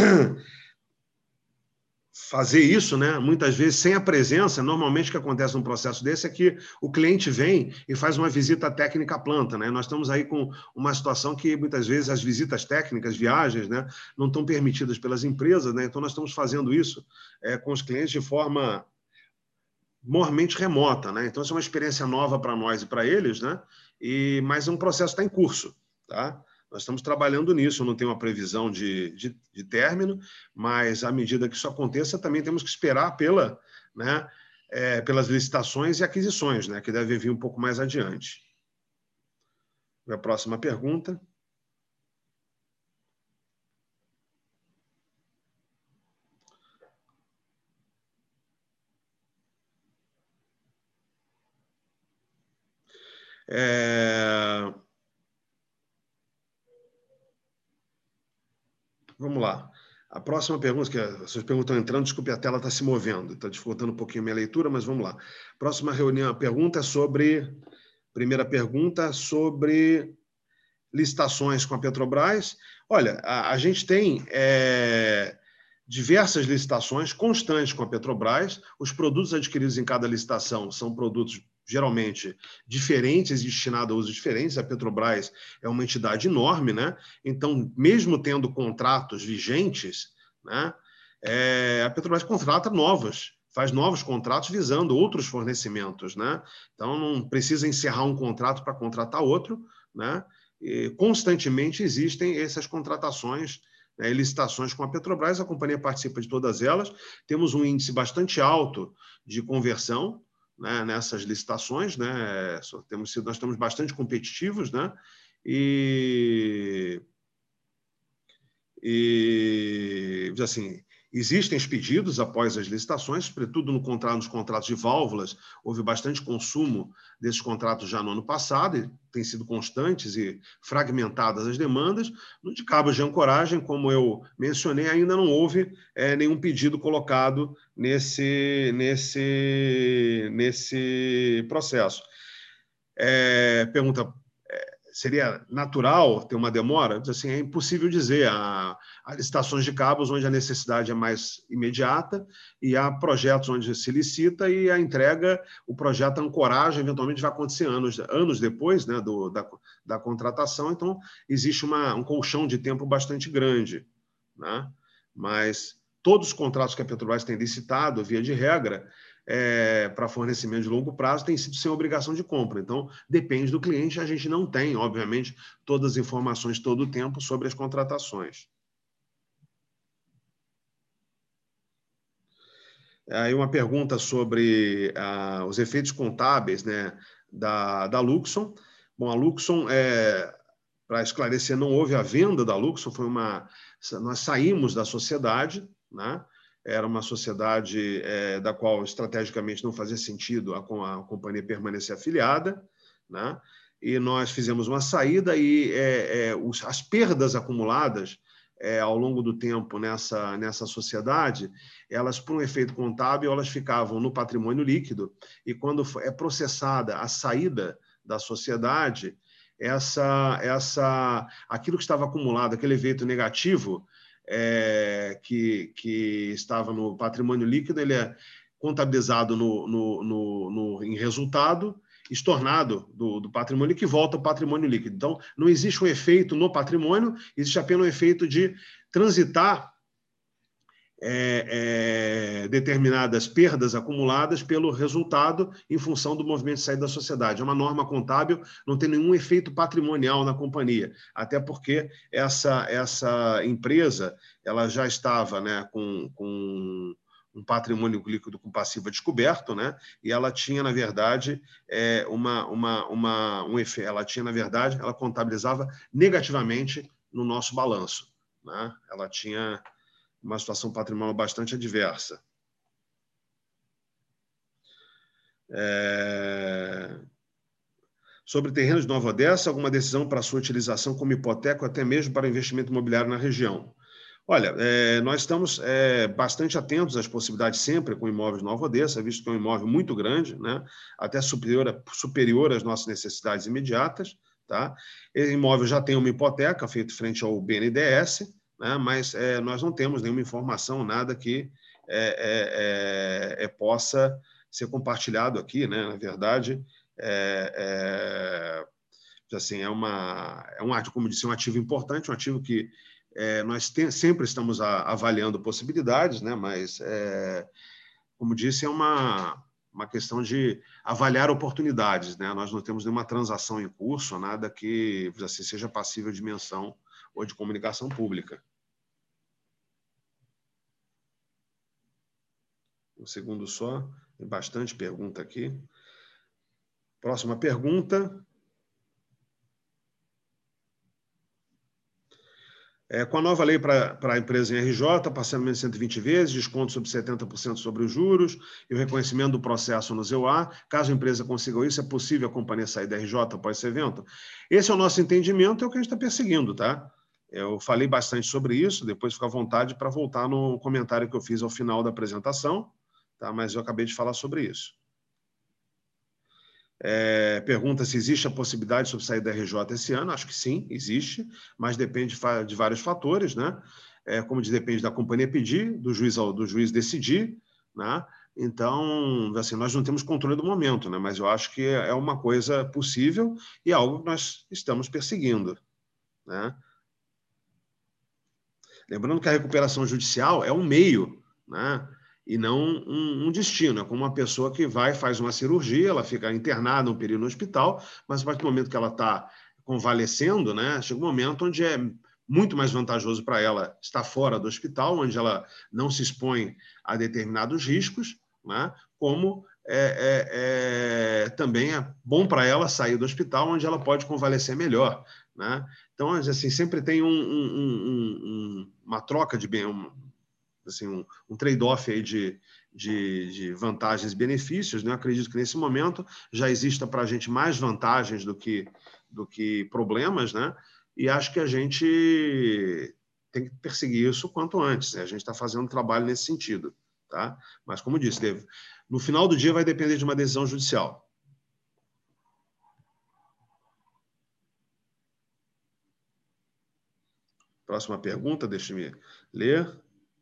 fazer isso, né? Muitas vezes sem a presença. Normalmente o que acontece num processo desse é que o cliente vem e faz uma visita técnica à planta, né? Nós estamos aí com uma situação que muitas vezes as visitas técnicas, viagens, né, não estão permitidas pelas empresas, né? Então nós estamos fazendo isso é, com os clientes de forma mormente remota, né? Então isso é uma experiência nova para nós e para eles, né? E mas um processo está em curso, tá? Nós estamos trabalhando nisso, eu não tenho uma previsão de, de, de término, mas à medida que isso aconteça, também temos que esperar pela, né, é, pelas licitações e aquisições, né, que devem vir um pouco mais adiante. A próxima pergunta. É... Vamos lá. A próxima pergunta, que as suas perguntas estão entrando, desculpe, a tela está se movendo, está dificultando um pouquinho a minha leitura, mas vamos lá. Próxima reunião, a pergunta é sobre... Primeira pergunta sobre licitações com a Petrobras. Olha, a, a gente tem é, diversas licitações constantes com a Petrobras. Os produtos adquiridos em cada licitação são produtos geralmente diferentes e destinados a usos diferentes. A Petrobras é uma entidade enorme, né? Então, mesmo tendo contratos vigentes, né, é, a Petrobras contrata novos, faz novos contratos visando outros fornecimentos, né? Então, não precisa encerrar um contrato para contratar outro, né? E constantemente existem essas contratações, né, licitações com a Petrobras, a companhia participa de todas elas. Temos um índice bastante alto de conversão, né, nessas licitações, né? Temos sido, nós estamos bastante competitivos, né? E, e assim, existem os pedidos após as licitações, sobretudo no contrato, nos contratos de válvulas, houve bastante consumo desses contratos já no ano passado, e têm sido constantes e fragmentadas as demandas. No de cabos de ancoragem, como eu mencionei, ainda não houve é, nenhum pedido colocado nesse, nesse, nesse processo. É, pergunta, seria natural ter uma demora? Assim, é impossível dizer. Há, há licitações de cabos onde a necessidade é mais imediata e há projetos onde se licita e a entrega, o projeto a ancoragem, eventualmente vai acontecer anos, anos depois, né, do, da, da contratação. Então, existe uma, um colchão de tempo bastante grande, né? Mas todos os contratos que a Petrobras tem licitado, via de regra, É, para fornecimento de longo prazo, tem sido sem obrigação de compra. Então, depende do cliente, a gente não tem, obviamente, todas as informações todo o tempo sobre as contratações. Aí uma pergunta sobre ah, os efeitos contábeis, né, da, da Luxon. Bom, a Luxon, é, para esclarecer, não houve a venda da Luxon, foi uma, nós saímos da sociedade, né? Era uma sociedade é, da qual estrategicamente não fazia sentido a, a companhia permanecer afiliada, né? E nós fizemos uma saída e é, é, os, as perdas acumuladas é, ao longo do tempo nessa, nessa sociedade, elas, por um efeito contábil, elas ficavam no patrimônio líquido e quando é processada a saída da sociedade, essa, essa, aquilo que estava acumulado, aquele efeito negativo, É, que, que estava no patrimônio líquido, ele é contabilizado no, no, no, no, em resultado, estornado do, do patrimônio que volta ao patrimônio líquido. Então, não existe um efeito no patrimônio, existe apenas um efeito de transitar É, é, determinadas perdas acumuladas pelo resultado em função do movimento de saída da sociedade. É uma norma contábil, não tem nenhum efeito patrimonial na companhia, até porque essa, essa empresa ela já estava, né, com, com um patrimônio líquido com passiva descoberto, né, e ela tinha, na verdade, é, uma, uma, uma, um efeito, ela tinha, na verdade, ela contabilizava negativamente no nosso balanço, né? Ela tinha uma situação patrimonial bastante adversa. É... Sobre terrenos de Nova Odessa, alguma decisão para sua utilização como hipoteca ou até mesmo para investimento imobiliário na região? Olha, é, nós estamos é, bastante atentos às possibilidades sempre com imóveis de Nova Odessa, visto que é um imóvel muito grande, né? Até superior, superior às nossas necessidades imediatas. Tá? Esse imóvel já tem uma hipoteca feita frente ao B N D E S, né? Mas é, nós não temos nenhuma informação, nada que é, é, é, possa ser compartilhado aqui, né? Na verdade, é, é, assim, é, uma, é um, como disse, um ativo importante, um ativo que é, nós tem, sempre estamos a, avaliando possibilidades, né? Mas, é, como disse, é uma, uma questão de avaliar oportunidades, né? Nós não temos nenhuma transação em curso, nada que assim, seja passível de menção ou de comunicação pública. Um segundo só, tem bastante pergunta aqui. Próxima pergunta. É, com a nova lei para a empresa em R J, parcelamento de cento e vinte vezes, desconto sobre setenta por cento sobre os juros e o reconhecimento do processo no Z E U A, caso a empresa consiga isso, é possível a companhia sair da R J após esse evento? Esse é o nosso entendimento, é o que a gente está perseguindo, tá? Eu falei bastante sobre isso, depois fica à vontade para voltar no comentário que eu fiz ao final da apresentação, tá? Mas eu acabei de falar sobre isso. É, pergunta se existe a possibilidade sobre sair da R J esse ano. Acho que sim, existe, mas depende de vários fatores, né? É, como diz, depende da companhia pedir, do juiz, do juiz decidir, né? Então, assim, nós não temos controle do momento, né? Mas eu acho que é uma coisa possível e algo que nós estamos perseguindo, né? Lembrando que a recuperação judicial é um meio, né? E não um, um destino. É como uma pessoa que vai, faz uma cirurgia, ela fica internada um período no hospital, mas a partir do momento que ela está convalescendo, né, chega um momento onde é muito mais vantajoso para ela estar fora do hospital, onde ela não se expõe a determinados riscos, né, como é, é, é, também é bom para ela sair do hospital, onde ela pode convalescer melhor, né? Então, assim, sempre tem um, um, um, uma troca de bem, um, assim, um, um trade-off aí de, de, de vantagens e benefícios, né? Eu acredito que nesse momento já exista para a gente mais vantagens do que, do que problemas, né? E acho que a gente tem que perseguir isso o quanto antes, né? A gente está fazendo um trabalho nesse sentido, tá? Mas, como disse, Dave, no final do dia vai depender de uma decisão judicial. Próxima pergunta, deixe-me ler.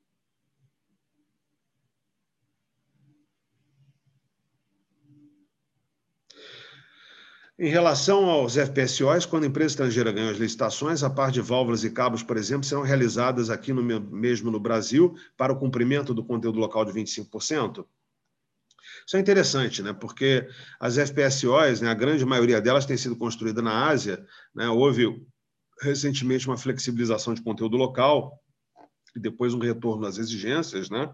Em relação aos F P S Os, quando a empresa estrangeira ganha as licitações, a parte de válvulas e cabos, por exemplo, serão realizadas aqui no, mesmo no Brasil para o cumprimento do conteúdo local de vinte e cinco por cento? Isso é interessante, né? Porque as F P S Os, né, a grande maioria delas tem sido construída na Ásia, né? Houve recentemente uma flexibilização de conteúdo local e depois um retorno às exigências, né?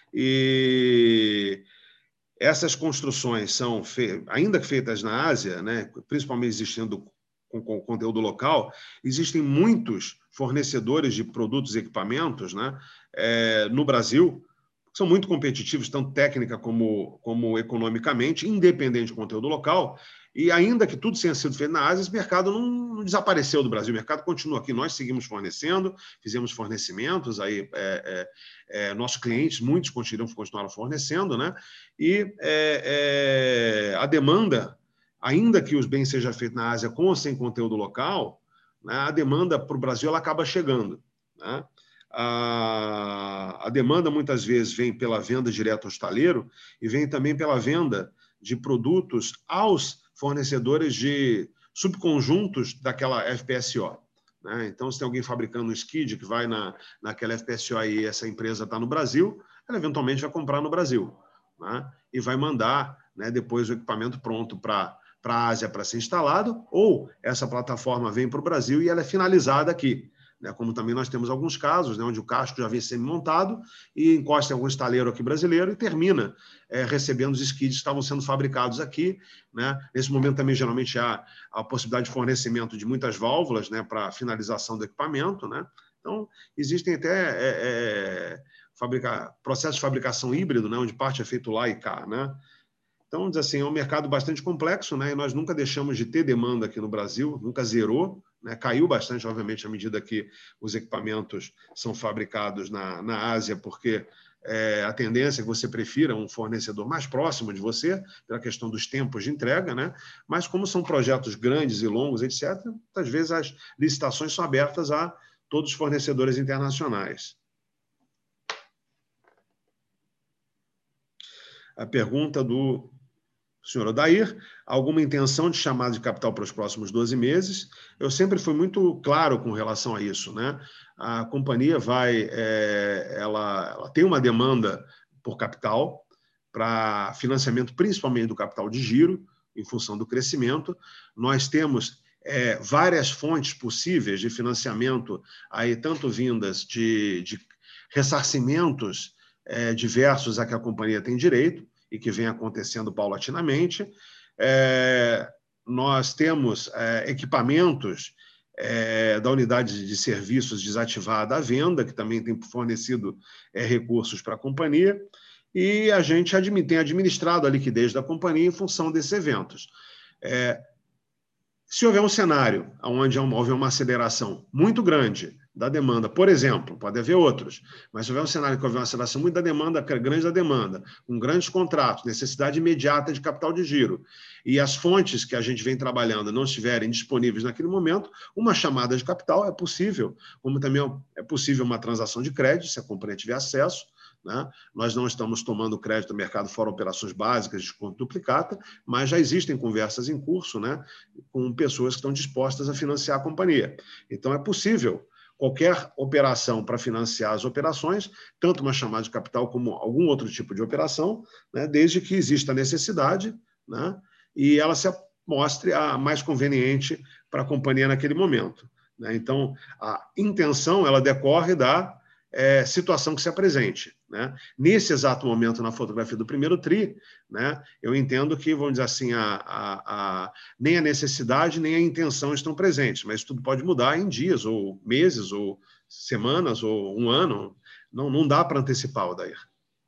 E essas construções são, ainda feitas na Ásia, né, principalmente existindo com, com conteúdo local, existem muitos fornecedores de produtos e equipamentos, né, é, no Brasil, que são muito competitivos, tanto técnica como, como economicamente, independente do conteúdo local, e ainda que tudo tenha sido feito na Ásia, esse mercado não, não desapareceu do Brasil, o mercado continua aqui, nós seguimos fornecendo, fizemos fornecimentos, aí, é, é, é, nossos clientes, muitos continuam, continuaram fornecendo, né? E é, é, a demanda, ainda que os bens sejam feitos na Ásia com ou sem conteúdo local, né, a demanda para o Brasil ela acaba chegando, né? A, a demanda muitas vezes vem pela venda direta ao estaleiro e vem também pela venda de produtos aos fornecedores de subconjuntos daquela F P S O. Né? Então, se tem alguém fabricando um skid que vai na, naquela F P S O e essa empresa está no Brasil, ela eventualmente vai comprar no Brasil, né? E vai mandar, né, depois o equipamento pronto para a Ásia para ser instalado, ou essa plataforma vem para o Brasil e ela é finalizada aqui. Né, como também nós temos alguns casos, né, onde o casco já vem sendo montado e encosta em algum estaleiro aqui brasileiro e termina é, recebendo os skids que estavam sendo fabricados aqui. Né? Nesse momento também, geralmente, há a possibilidade de fornecimento de muitas válvulas, né, para finalização do equipamento. Né? Então, existem até é, é, fabrica... processos de fabricação híbrido, né, onde parte é feito lá e cá. Né? Então, assim, é um mercado bastante complexo, né? E nós nunca deixamos de ter demanda aqui no Brasil, nunca zerou, né? Caiu bastante, obviamente, à medida que os equipamentos são fabricados na, na Ásia, porque é, a tendência é que você prefira um fornecedor mais próximo de você, pela questão dos tempos de entrega, né? Mas como são projetos grandes e longos, etcétera, às vezes as licitações são abertas a todos os fornecedores internacionais. A pergunta do senhor Odair, alguma intenção de chamada de capital para os próximos doze meses? Eu sempre fui muito claro com relação a isso, né? A companhia vai, é, ela, ela tem uma demanda por capital para financiamento, principalmente do capital de giro, em função do crescimento. Nós temos é, várias fontes possíveis de financiamento, aí tanto vindas de, de ressarcimentos é, diversos a que a companhia tem direito, e que vem acontecendo paulatinamente. É, nós temos é, equipamentos é, da unidade de serviços desativada à venda, que também tem fornecido é, recursos para a companhia, e a gente admi- tem administrado a liquidez da companhia em função desses eventos. É, Se houver um cenário onde houver uma aceleração muito grande da demanda, por exemplo, pode haver outros, mas se houver um cenário que houver uma aceleração muito da demanda, grande da demanda, com grandes contratos, necessidade imediata de capital de giro, e as fontes que a gente vem trabalhando não estiverem disponíveis naquele momento, uma chamada de capital é possível, como também é possível uma transação de crédito, se a companhia tiver acesso, né? Nós não estamos tomando crédito do mercado fora operações básicas de desconto duplicata, mas já existem conversas em curso, né, com pessoas que estão dispostas a financiar a companhia. Então, é possível qualquer operação para financiar as operações, tanto uma chamada de capital como algum outro tipo de operação, né, desde que exista necessidade, né, e ela se mostre a mais conveniente para a companhia naquele momento, né? Então, a intenção ela decorre da É, situação que se apresente, né? Nesse exato momento, na fotografia do primeiro tri, né, eu entendo que, vamos dizer assim, a, a, a, nem a necessidade nem a intenção estão presentes, mas tudo pode mudar em dias, ou meses, ou semanas, ou um ano. Não, não dá para antecipar, Odair.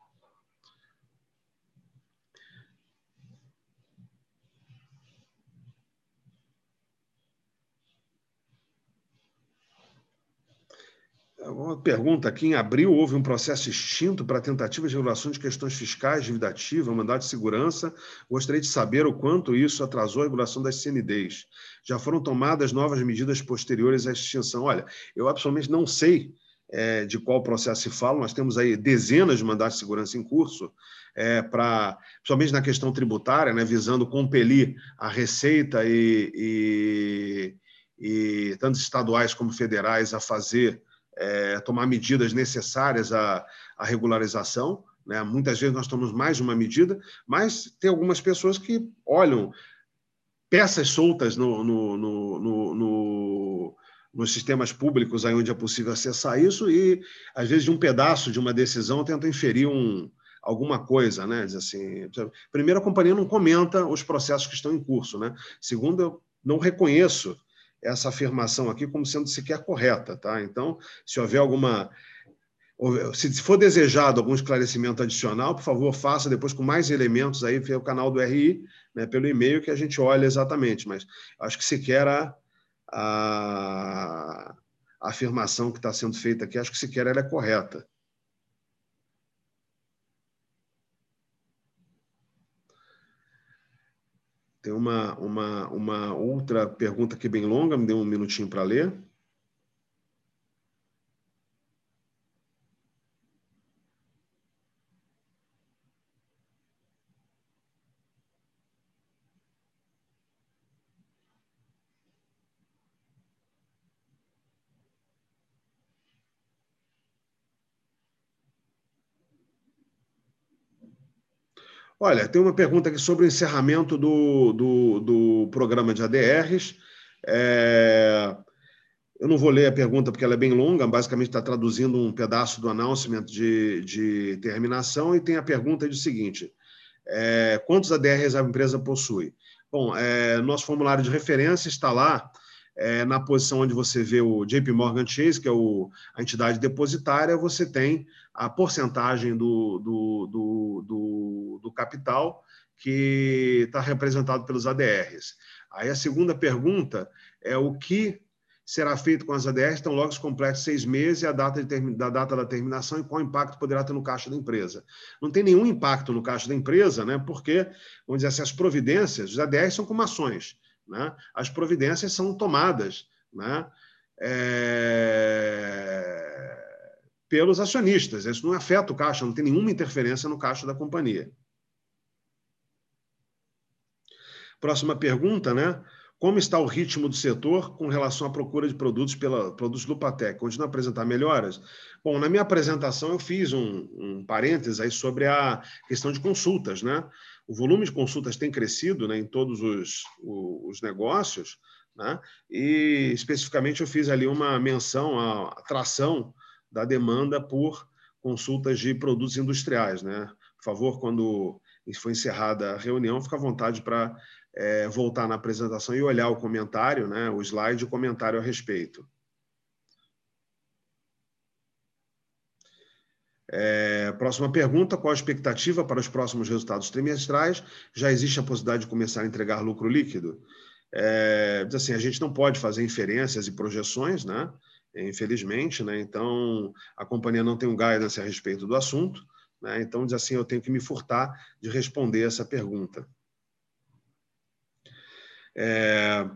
Uma pergunta aqui. Em abril, houve um processo extinto para tentativa de regulação de questões fiscais, dívida ativa, mandado de segurança. Gostaria de saber o quanto isso atrasou a regulação das C N Ds. Já foram tomadas novas medidas posteriores à extinção? Olha, eu absolutamente não sei é, de qual processo se fala. Nós temos aí dezenas de mandados de segurança em curso, é, para, principalmente na questão tributária, né, visando compelir a Receita e, e, e tanto estaduais como federais a fazer É, tomar medidas necessárias à, à regularização, né? Muitas vezes nós tomamos mais de uma medida, mas tem algumas pessoas que olham peças soltas no, no, no, no, no, nos sistemas públicos aí onde é possível acessar isso e, às vezes, de um pedaço de uma decisão tentam inferir um, alguma coisa, né? Diz assim, primeiro, a companhia não comenta os processos que estão em curso, né? Segundo, eu não reconheço essa afirmação aqui como sendo sequer correta, tá? Então, se houver alguma... Se for desejado algum esclarecimento adicional, por favor, faça depois com mais elementos aí pelo canal do R I, né, pelo e-mail, que a gente olha exatamente. Mas acho que sequer a, a, a afirmação que está sendo feita aqui, acho que sequer ela é correta. Tem uma, uma, uma outra pergunta aqui bem longa, me dê um minutinho para ler. Olha, tem uma pergunta aqui sobre o encerramento do, do, do programa de A D Rs. É... Eu não vou ler a pergunta porque ela é bem longa, basicamente está traduzindo um pedaço do announcement de, de terminação, e tem a pergunta do seguinte: é, quantos A D Rs a empresa possui? Bom, é, nosso formulário de referência está lá, é, na posição onde você vê o J P Morgan Chase, que é o, a entidade depositária, você tem a porcentagem do, do, do, do, do capital que está representado pelos A D Rs. Aí a segunda pergunta é o que será feito com as A D Rs, então logo se complete seis meses a data de, da data da terminação e qual impacto poderá ter no caixa da empresa. Não tem nenhum impacto no caixa da empresa, né? Porque, vamos dizer assim, as providências, os A D Rs são como ações, né? As providências são tomadas, né? É... pelos acionistas. Isso não afeta o caixa, não tem nenhuma interferência no caixa da companhia. Próxima pergunta, né? Como está o ritmo do setor com relação à procura de produtos pela produtos do Lupatec? Continua a apresentar melhoras? Bom, na minha apresentação eu fiz um, um parênteses aí sobre a questão de consultas, né? O volume de consultas tem crescido, né, em todos os, os negócios, né? E especificamente eu fiz ali uma menção à atração da demanda por consultas de produtos industriais, né? Por favor, quando for encerrada a reunião, fica à vontade para É, voltar na apresentação e olhar o comentário, né, o slide e o comentário a respeito. É, próxima pergunta: qual a expectativa para os próximos resultados trimestrais? Já existe a possibilidade de começar a entregar lucro líquido? É, assim, a gente não pode fazer inferências e projeções, né? Infelizmente, né? Então, a companhia não tem um guidance a respeito do assunto, né? Então, diz assim, eu tenho que me furtar de responder essa pergunta. É...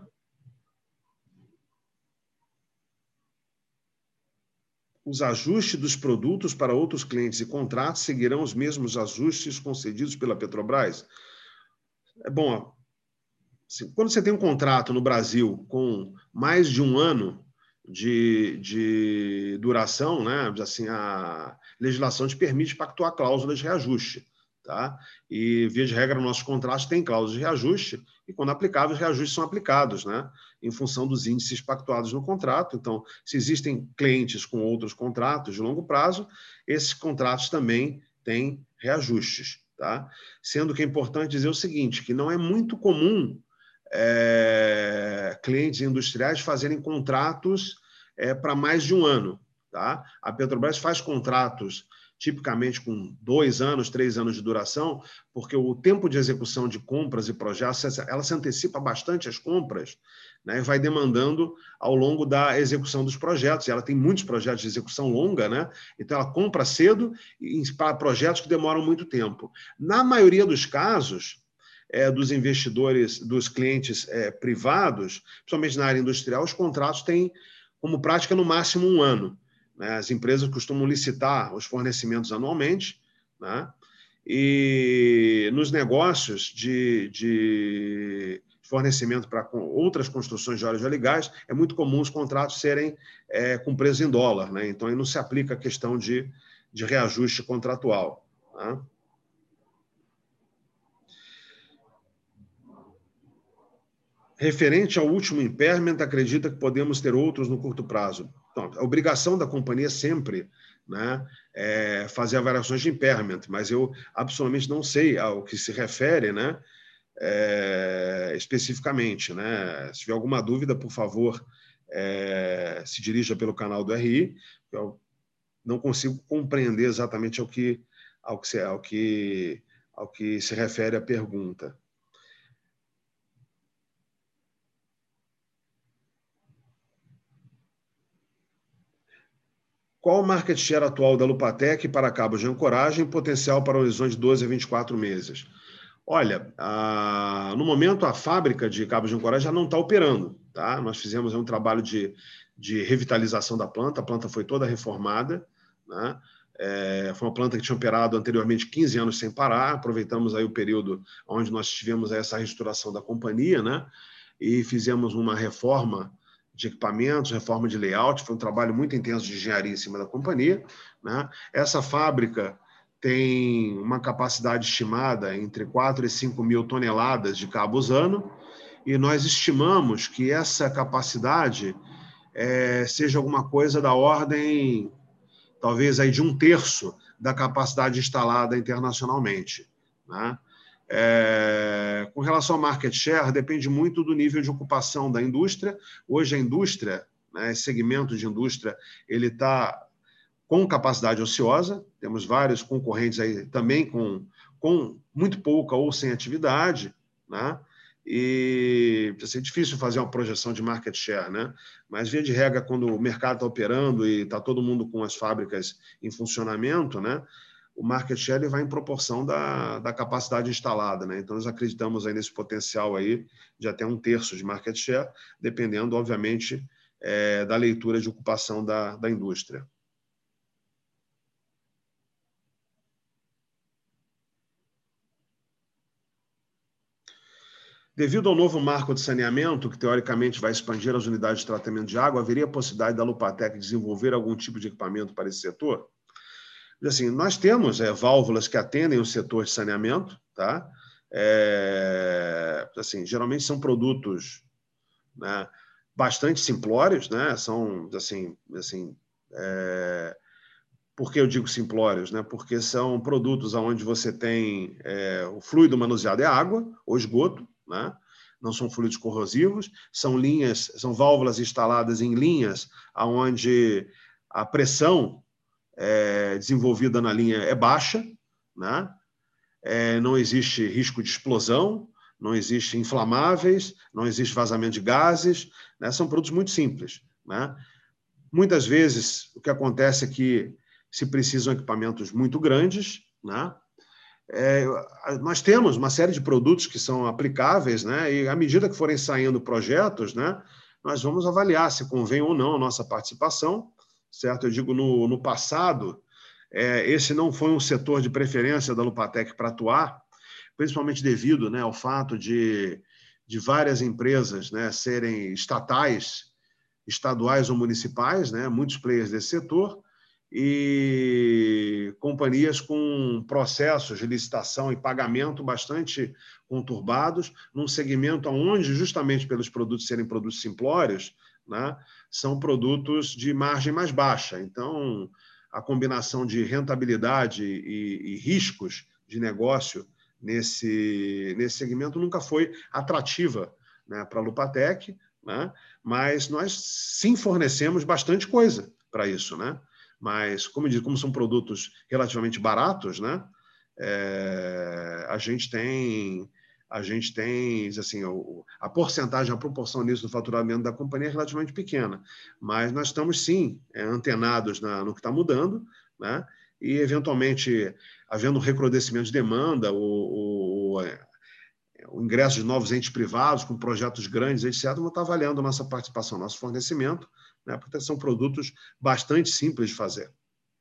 Os ajustes dos produtos para outros clientes e contratos seguirão os mesmos ajustes concedidos pela Petrobras? É bom, assim, quando você tem um contrato no Brasil com mais de um ano de, de duração, né? Assim, a legislação te permite pactuar cláusulas de reajuste. Tá? E, via de regra, nossos contratos têm cláusulas de reajuste, e, quando aplicáveis, os reajustes são aplicados, né? Em função dos índices pactuados no contrato. Então, se existem clientes com outros contratos de longo prazo, esses contratos também têm reajustes. Tá? Sendo que é importante dizer o seguinte, que não é muito comum é, clientes industriais fazerem contratos é, para mais de um ano. Tá? A Petrobras faz contratos tipicamente com dois anos, três anos de duração, porque o tempo de execução de compras e projetos, ela se antecipa bastante às compras, né, e vai demandando ao longo da execução dos projetos. E ela tem muitos projetos de execução longa, né? Então ela compra cedo para projetos que demoram muito tempo. Na maioria dos casos, é, dos investidores, dos clientes é, privados, principalmente na área industrial, os contratos têm como prática no máximo um ano. As empresas costumam licitar os fornecimentos anualmente, né? E nos negócios de, de fornecimento para outras construções de óleo de óleo e gás, é muito comum os contratos serem é, com preço em dólar, né? Então aí não se aplica a questão de, de reajuste contratual. Tá? Referente ao último impairment, acredita que podemos ter outros no curto prazo? Então, a obrigação da companhia sempre, né, é fazer avaliações de impairment, mas eu absolutamente não sei ao que se refere, né, é, especificamente. Né? Se tiver alguma dúvida, por favor, é, se dirija pelo canal do R I. Eu não consigo compreender exatamente ao que, ao que, ao que, ao que se refere a pergunta. Qual o market share atual da Lupatec para cabos de ancoragem e potencial para o horizonte de doze a vinte e quatro meses? Olha, a, no momento a fábrica de cabos de ancoragem já não está operando. Tá? Nós fizemos um trabalho de, de revitalização da planta, a planta foi toda reformada. Né? É, foi uma planta que tinha operado anteriormente quinze anos sem parar, aproveitamos aí o período onde nós tivemos essa reestruturação da companhia, né? E fizemos uma reforma de equipamentos, reforma de layout, foi um trabalho muito intenso de engenharia em cima da companhia. Né? Essa fábrica tem uma capacidade estimada entre quatro e cinco mil toneladas de cabos ano, e nós estimamos que essa capacidade é, seja alguma coisa da ordem, talvez, aí de um terço da capacidade instalada internacionalmente. Né? É, com relação ao market share, depende muito do nível de ocupação da indústria. Hoje a indústria, né, esse segmento de indústria, ele está com capacidade ociosa, temos vários concorrentes aí também com, com muito pouca ou sem atividade, né? E assim, é difícil fazer uma projeção de market share, né? Mas, via de regra, quando o mercado está operando e está todo mundo com as fábricas em funcionamento, né? O market share ele vai em proporção da, da capacidade instalada, né? Então, nós acreditamos aí nesse potencial aí de até um terço de market share, dependendo, obviamente, é, da leitura de ocupação da, da indústria. Devido ao novo marco de saneamento, que teoricamente vai expandir as unidades de tratamento de água, haveria a possibilidade da Lupatec desenvolver algum tipo de equipamento para esse setor? Assim, nós temos é, válvulas que atendem o setor de saneamento, tá? É, assim, geralmente são produtos, né, bastante simplórios, né? São, assim, assim é, por que eu digo simplórios? Né? Porque são produtos onde você tem é, o fluido manuseado é água ou esgoto, né? Não são fluidos corrosivos, são linhas, são válvulas instaladas em linhas onde a pressão é, desenvolvida na linha é baixa, né? É, não existe risco de explosão, não existe inflamáveis, não existe vazamento de gases, né? São produtos muito simples, né? Muitas vezes, o que acontece é que se precisam de equipamentos muito grandes, né? É, nós temos uma série de produtos que são aplicáveis, né? E à medida que forem saindo projetos, né, nós vamos avaliar se convém ou não a nossa participação, certo? Eu digo, no, no passado, é, esse não foi um setor de preferência da Lupatec para atuar, principalmente devido, né, ao fato de, de várias empresas, né, serem estatais, estaduais ou municipais, né, muitos players desse setor, e companhias com processos de licitação e pagamento bastante conturbados, num segmento onde, justamente pelos produtos serem produtos simplórios, né, são produtos de margem mais baixa. Então, a combinação de rentabilidade e, e riscos de negócio nesse, nesse segmento nunca foi atrativa, né, para a Lupatec, né, mas nós sim fornecemos bastante coisa para isso, né? Mas, como eu disse, como são produtos relativamente baratos, né, é, a gente tem, a gente tem, assim, a porcentagem, a proporção nisso do faturamento da companhia é relativamente pequena. Mas nós estamos, sim, antenados na, no que está mudando, né, e, eventualmente, havendo um recrudescimento de demanda, o, o, o ingresso de novos entes privados com projetos grandes, etcétera, vão estar avaliando a nossa participação, nosso fornecimento, né, porque são produtos bastante simples de fazer.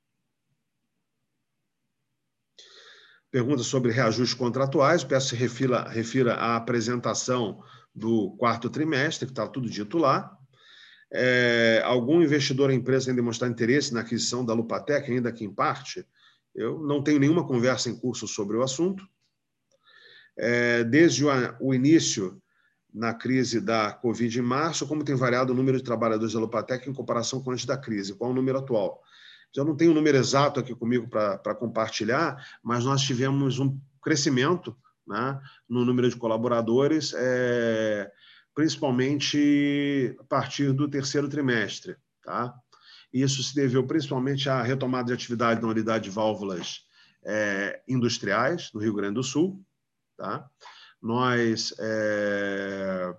Pergunta sobre reajustes contratuais. Peço que se refira, refira à apresentação do quarto trimestre, que está tudo dito lá. É, algum investidor ou empresa tem demonstrado interesse na aquisição da Lupatec, ainda que em parte? Eu não tenho nenhuma conversa em curso sobre o assunto. É, desde o, o início na crise da Covid em março, como tem variado o número de trabalhadores da Lupatec em comparação com antes da crise? Qual é o número atual? Eu não tenho o número exato aqui comigo para compartilhar, mas nós tivemos um crescimento, né, no número de colaboradores, é, principalmente a partir do terceiro trimestre. Tá? Isso se deveu principalmente à retomada de atividade na unidade de válvulas é, industriais, no Rio Grande do Sul. Tá? Nós, é,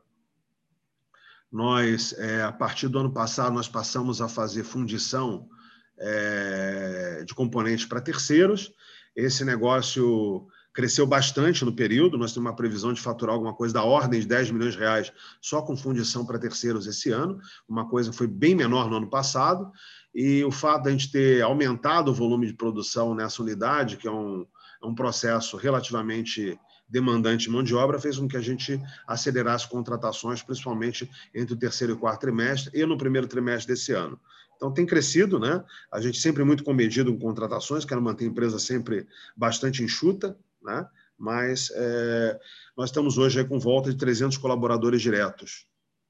nós é, a partir do ano passado, nós passamos a fazer fundição é, de componentes para terceiros. Esse negócio cresceu bastante no período, nós temos uma previsão de faturar alguma coisa da ordem de dez milhões de reais só com fundição para terceiros esse ano, uma coisa que foi bem menor no ano passado, e o fato de a gente ter aumentado o volume de produção nessa unidade, que é um, é um processo relativamente demandante de mão de obra, fez com que a gente acelerasse contratações, principalmente entre o terceiro e o quarto trimestre e no primeiro trimestre desse ano. Então, tem crescido, né? A gente sempre muito comedido com contratações, quero manter a empresa sempre bastante enxuta, né? Mas é, nós estamos hoje aí com volta de trezentos colaboradores diretos.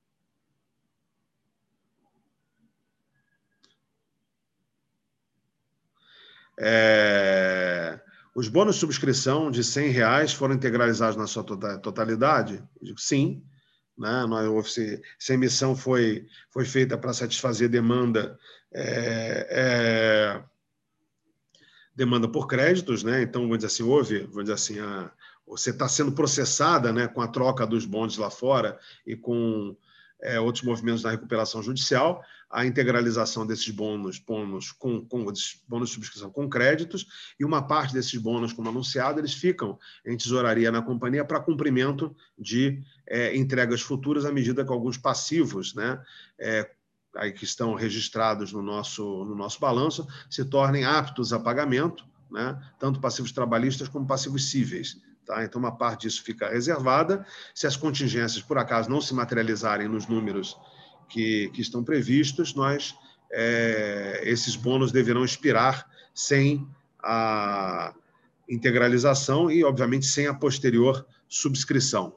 É... Os bônus de subscrição de cem reais foram integralizados na sua totalidade? Eu digo sim. Né? Essa emissão foi, foi feita para satisfazer demanda, é, é, demanda por créditos, né? Então, vou dizer assim, houve, vou dizer assim, a, você está sendo processada, né, com a troca dos bondes lá fora e com é, outros movimentos da recuperação judicial, a integralização desses bônus, bônus com, com bônus de subscrição com créditos, e uma parte desses bônus, como anunciado, eles ficam em tesouraria na companhia para cumprimento de é, entregas futuras, à medida que alguns passivos, né, é, aí que estão registrados no nosso, no nosso balanço, se tornem aptos a pagamento, né, tanto passivos trabalhistas como passivos cíveis. Tá? Então, uma parte disso fica reservada. Se as contingências, por acaso, não se materializarem nos números que, que estão previstos, nós, é, esses bônus deverão expirar sem a integralização e, obviamente, sem a posterior subscrição.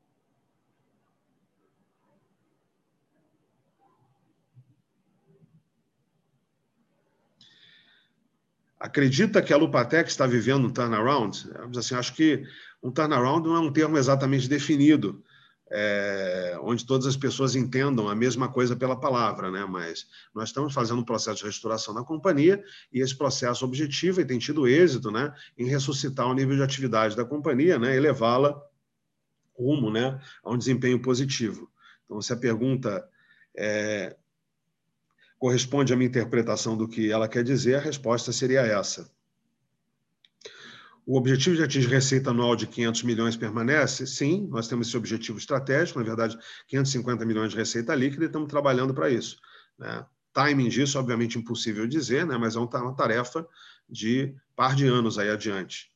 Acredita que a Lupatec está vivendo um turnaround? Assim, acho que um turnaround não é um termo exatamente definido, é, onde todas as pessoas entendam a mesma coisa pela palavra, né? Mas nós estamos fazendo um processo de restauração na companhia e esse processo objetivo e tem tido êxito, né, em ressuscitar o nível de atividade da companhia, né, e levá-la rumo, né, a um desempenho positivo. Então, se a pergunta é, corresponde à minha interpretação do que ela quer dizer, a resposta seria essa. O objetivo de atingir receita anual de quinhentos milhões permanece? Sim, nós temos esse objetivo estratégico, na verdade, quinhentos e cinquenta milhões de receita líquida e estamos trabalhando para isso, né? Timing disso, obviamente, impossível dizer, né? Mas é uma tarefa de par de anos aí adiante.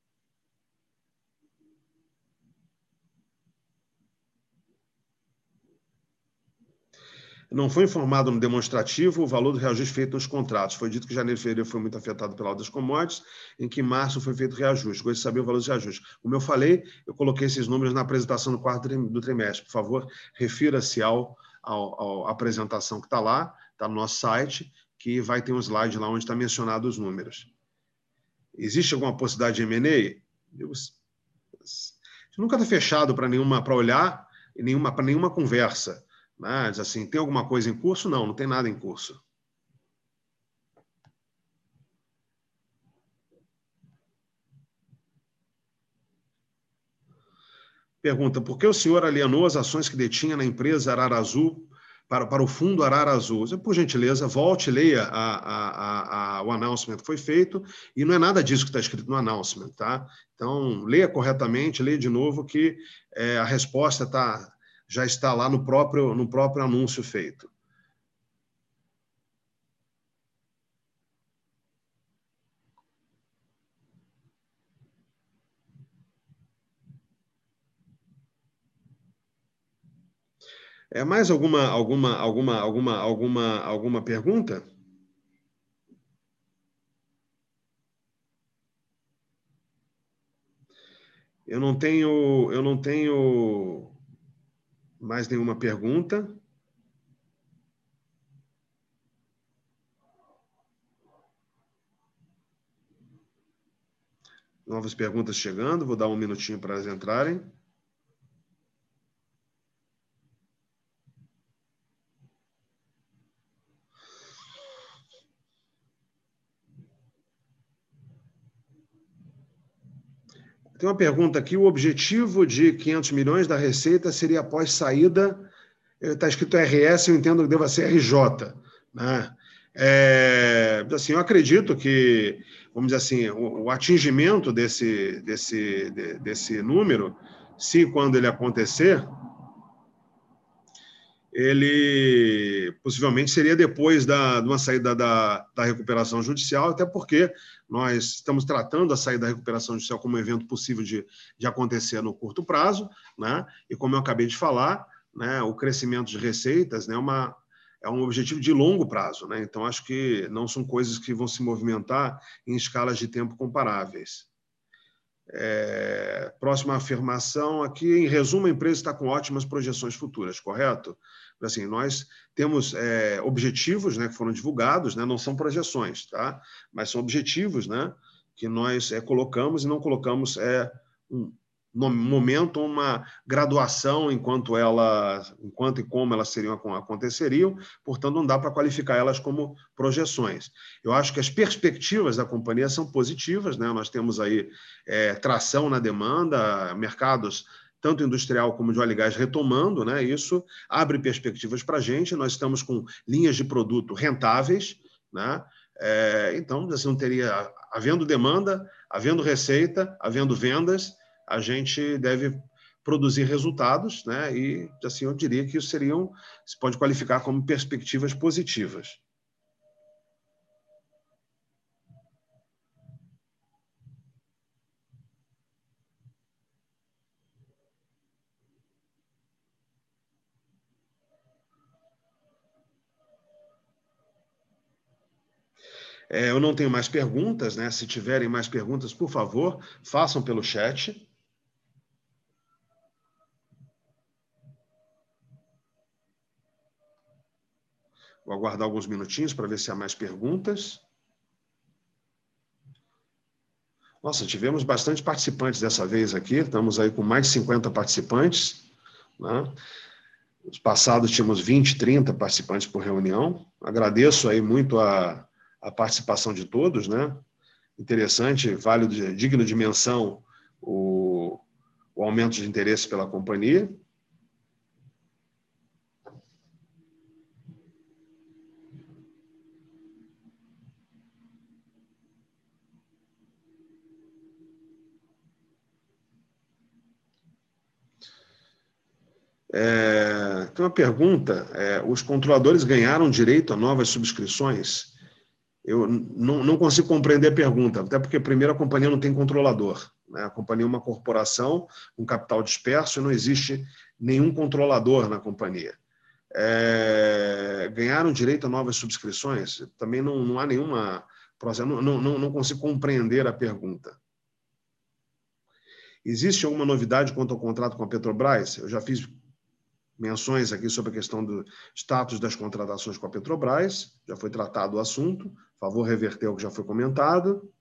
Não foi informado no demonstrativo o valor do reajuste feito nos contratos. Foi dito que janeiro e fevereiro foi muito afetado pela alta das commodities, em que março foi feito reajuste. Gostaria de saber o valor dos reajustes. Como eu falei, eu coloquei esses números na apresentação do quarto do trimestre. Por favor, refira-se ao, ao, ao apresentação que está lá, está no nosso site, que vai ter um slide lá onde está mencionado os números. Existe alguma possibilidade de M and A? Nunca está fechado para nenhuma, para olhar, e nenhuma, para nenhuma conversa. Mas, assim, tem alguma coisa em curso? Não, não tem nada em curso. Pergunta, por que o senhor alienou as ações que detinha na empresa Arara Azul para, para o fundo Arara Azul? Por gentileza, volte, leia a, a, a, o announcement que foi feito, e não é nada disso que está escrito no announcement, tá? Então, leia corretamente, leia de novo, que é, a resposta tá, já está lá no próprio, no próprio anúncio feito. É, mais alguma, alguma, alguma, alguma, alguma, alguma pergunta? Eu não tenho, eu não tenho mais nenhuma pergunta. Novas perguntas chegando, vou dar um minutinho para elas entrarem. Tem uma pergunta aqui, o objetivo de quinhentos milhões da receita seria após saída, está escrito R S, eu entendo que deva ser R J, né? É, assim, eu acredito que, vamos dizer assim, o, o atingimento desse, desse, de, desse número, se quando ele acontecer, ele possivelmente seria depois da, de uma saída da, da recuperação judicial, até porque nós estamos tratando a saída da recuperação judicial como um evento possível de, de acontecer no curto prazo, né? E como eu acabei de falar, né, o crescimento de receitas, né, uma, é um objetivo de longo prazo, né? Então, acho que não são coisas que vão se movimentar em escalas de tempo comparáveis. É, próxima afirmação aqui, em resumo, a empresa está com ótimas projeções futuras, correto? Assim, nós temos é, objetivos, né, que foram divulgados, né, não são projeções, tá? Mas são objetivos, né, que nós é, colocamos e não colocamos é, um, no momento uma graduação enquanto ela, enquanto e como elas seriam, aconteceriam, portanto não dá para qualificar elas como projeções. Eu acho que as perspectivas da companhia são positivas, né? Nós temos aí é, tração na demanda, mercados tanto industrial como de óleo e gás retomando, né? Isso abre perspectivas para a gente, nós estamos com linhas de produto rentáveis, né? É, então, assim, não teria, havendo demanda, havendo receita, havendo vendas, a gente deve produzir resultados, né? E, assim, eu diria que isso seriam, se pode qualificar como perspectivas positivas. É, eu não tenho mais perguntas, né? Se tiverem mais perguntas, por favor, façam pelo chat. Vou aguardar alguns minutinhos para ver se há mais perguntas. Nossa, tivemos bastante participantes dessa vez aqui, estamos aí com mais de cinquenta participantes, né? Nos passados tínhamos vinte, trinta participantes por reunião. Agradeço aí muito a, a participação de todos, né? Interessante, válido, digno de menção o, o aumento de interesse pela companhia. É, tem uma pergunta, é, os controladores ganharam direito a novas subscrições? Eu não, não consigo compreender a pergunta, até porque, primeiro, a companhia não tem controlador, né? A companhia é uma corporação, um capital disperso, e não existe nenhum controlador na companhia. É, ganharam direito a novas subscrições? Também não, não há nenhuma... Não, não, não consigo compreender a pergunta. Existe alguma novidade quanto ao contrato com a Petrobras? Eu já fiz menções aqui sobre a questão do status das contratações com a Petrobras, já foi tratado o assunto, por favor, reverter o que já foi comentado.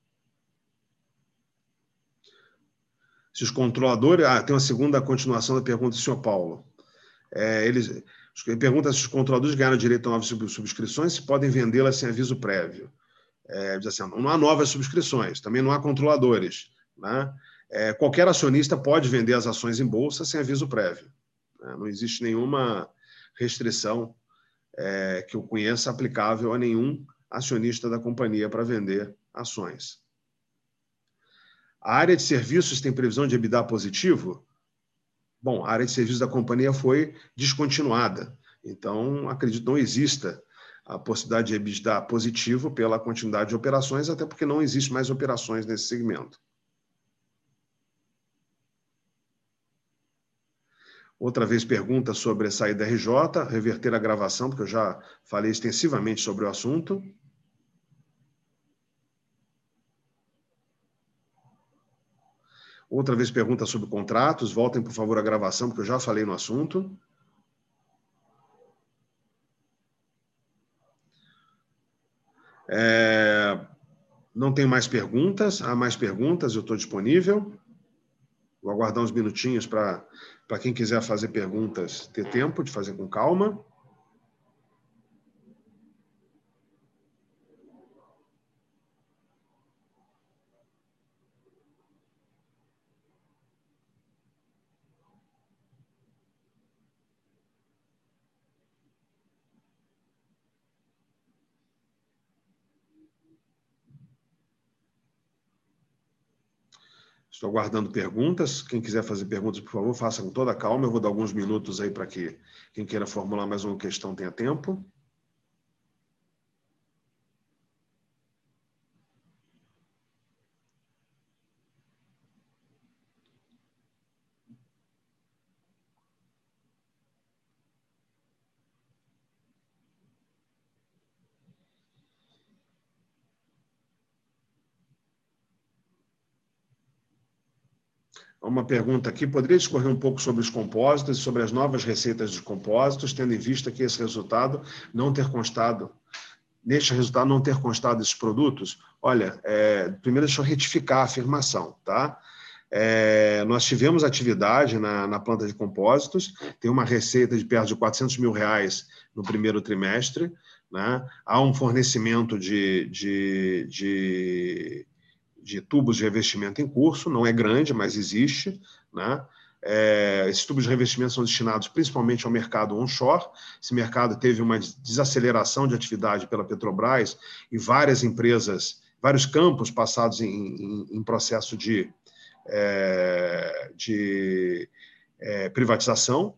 Se os controladores... Ah, tem uma segunda continuação da pergunta do senhor Paulo. É, eles, ele pergunta se os controladores ganharam direito a novas subscrições, se podem vendê-las sem aviso prévio. É, diz assim, não há novas subscrições, também não há controladores, né? É, qualquer acionista pode vender as ações em bolsa sem aviso prévio. Não existe nenhuma restrição é, que eu conheça aplicável a nenhum acionista da companhia para vender ações. A área de serviços tem previsão de EBITDA positivo? Bom, a área de serviços da companhia foi descontinuada, então acredito que não exista a possibilidade de EBITDA positivo pela continuidade de operações, até porque não existe mais operações nesse segmento. Outra vez pergunta sobre a saída da R J, reverter a gravação, porque eu já falei extensivamente sobre o assunto. Outra vez pergunta sobre contratos, voltem, por favor, a gravação, porque eu já falei no assunto. É... Não tem mais perguntas, há mais perguntas, eu estou disponível. Vou aguardar uns minutinhos para quem quiser fazer perguntas ter tempo de fazer com calma. Estou aguardando perguntas. Quem quiser fazer perguntas, por favor, faça com toda a calma. Eu vou dar alguns minutos aí para que quem queira formular mais uma questão tenha tempo. Uma pergunta aqui, poderia discorrer um pouco sobre os compósitos e sobre as novas receitas de compósitos, tendo em vista que esse resultado não ter constado, neste resultado não ter constado esses produtos? Olha, é, primeiro deixa eu retificar a afirmação, tá? É, nós tivemos atividade na, na planta de compósitos, tem uma receita de perto de quatrocentos mil reais no primeiro trimestre, né? Há um fornecimento de... de, de de tubos de revestimento em curso, não é grande, mas existe, né? É, esses tubos de revestimento são destinados principalmente ao mercado onshore. Esse mercado teve uma desaceleração de atividade pela Petrobras e várias empresas, vários campos passados em, em, em processo de, é, de é, privatização.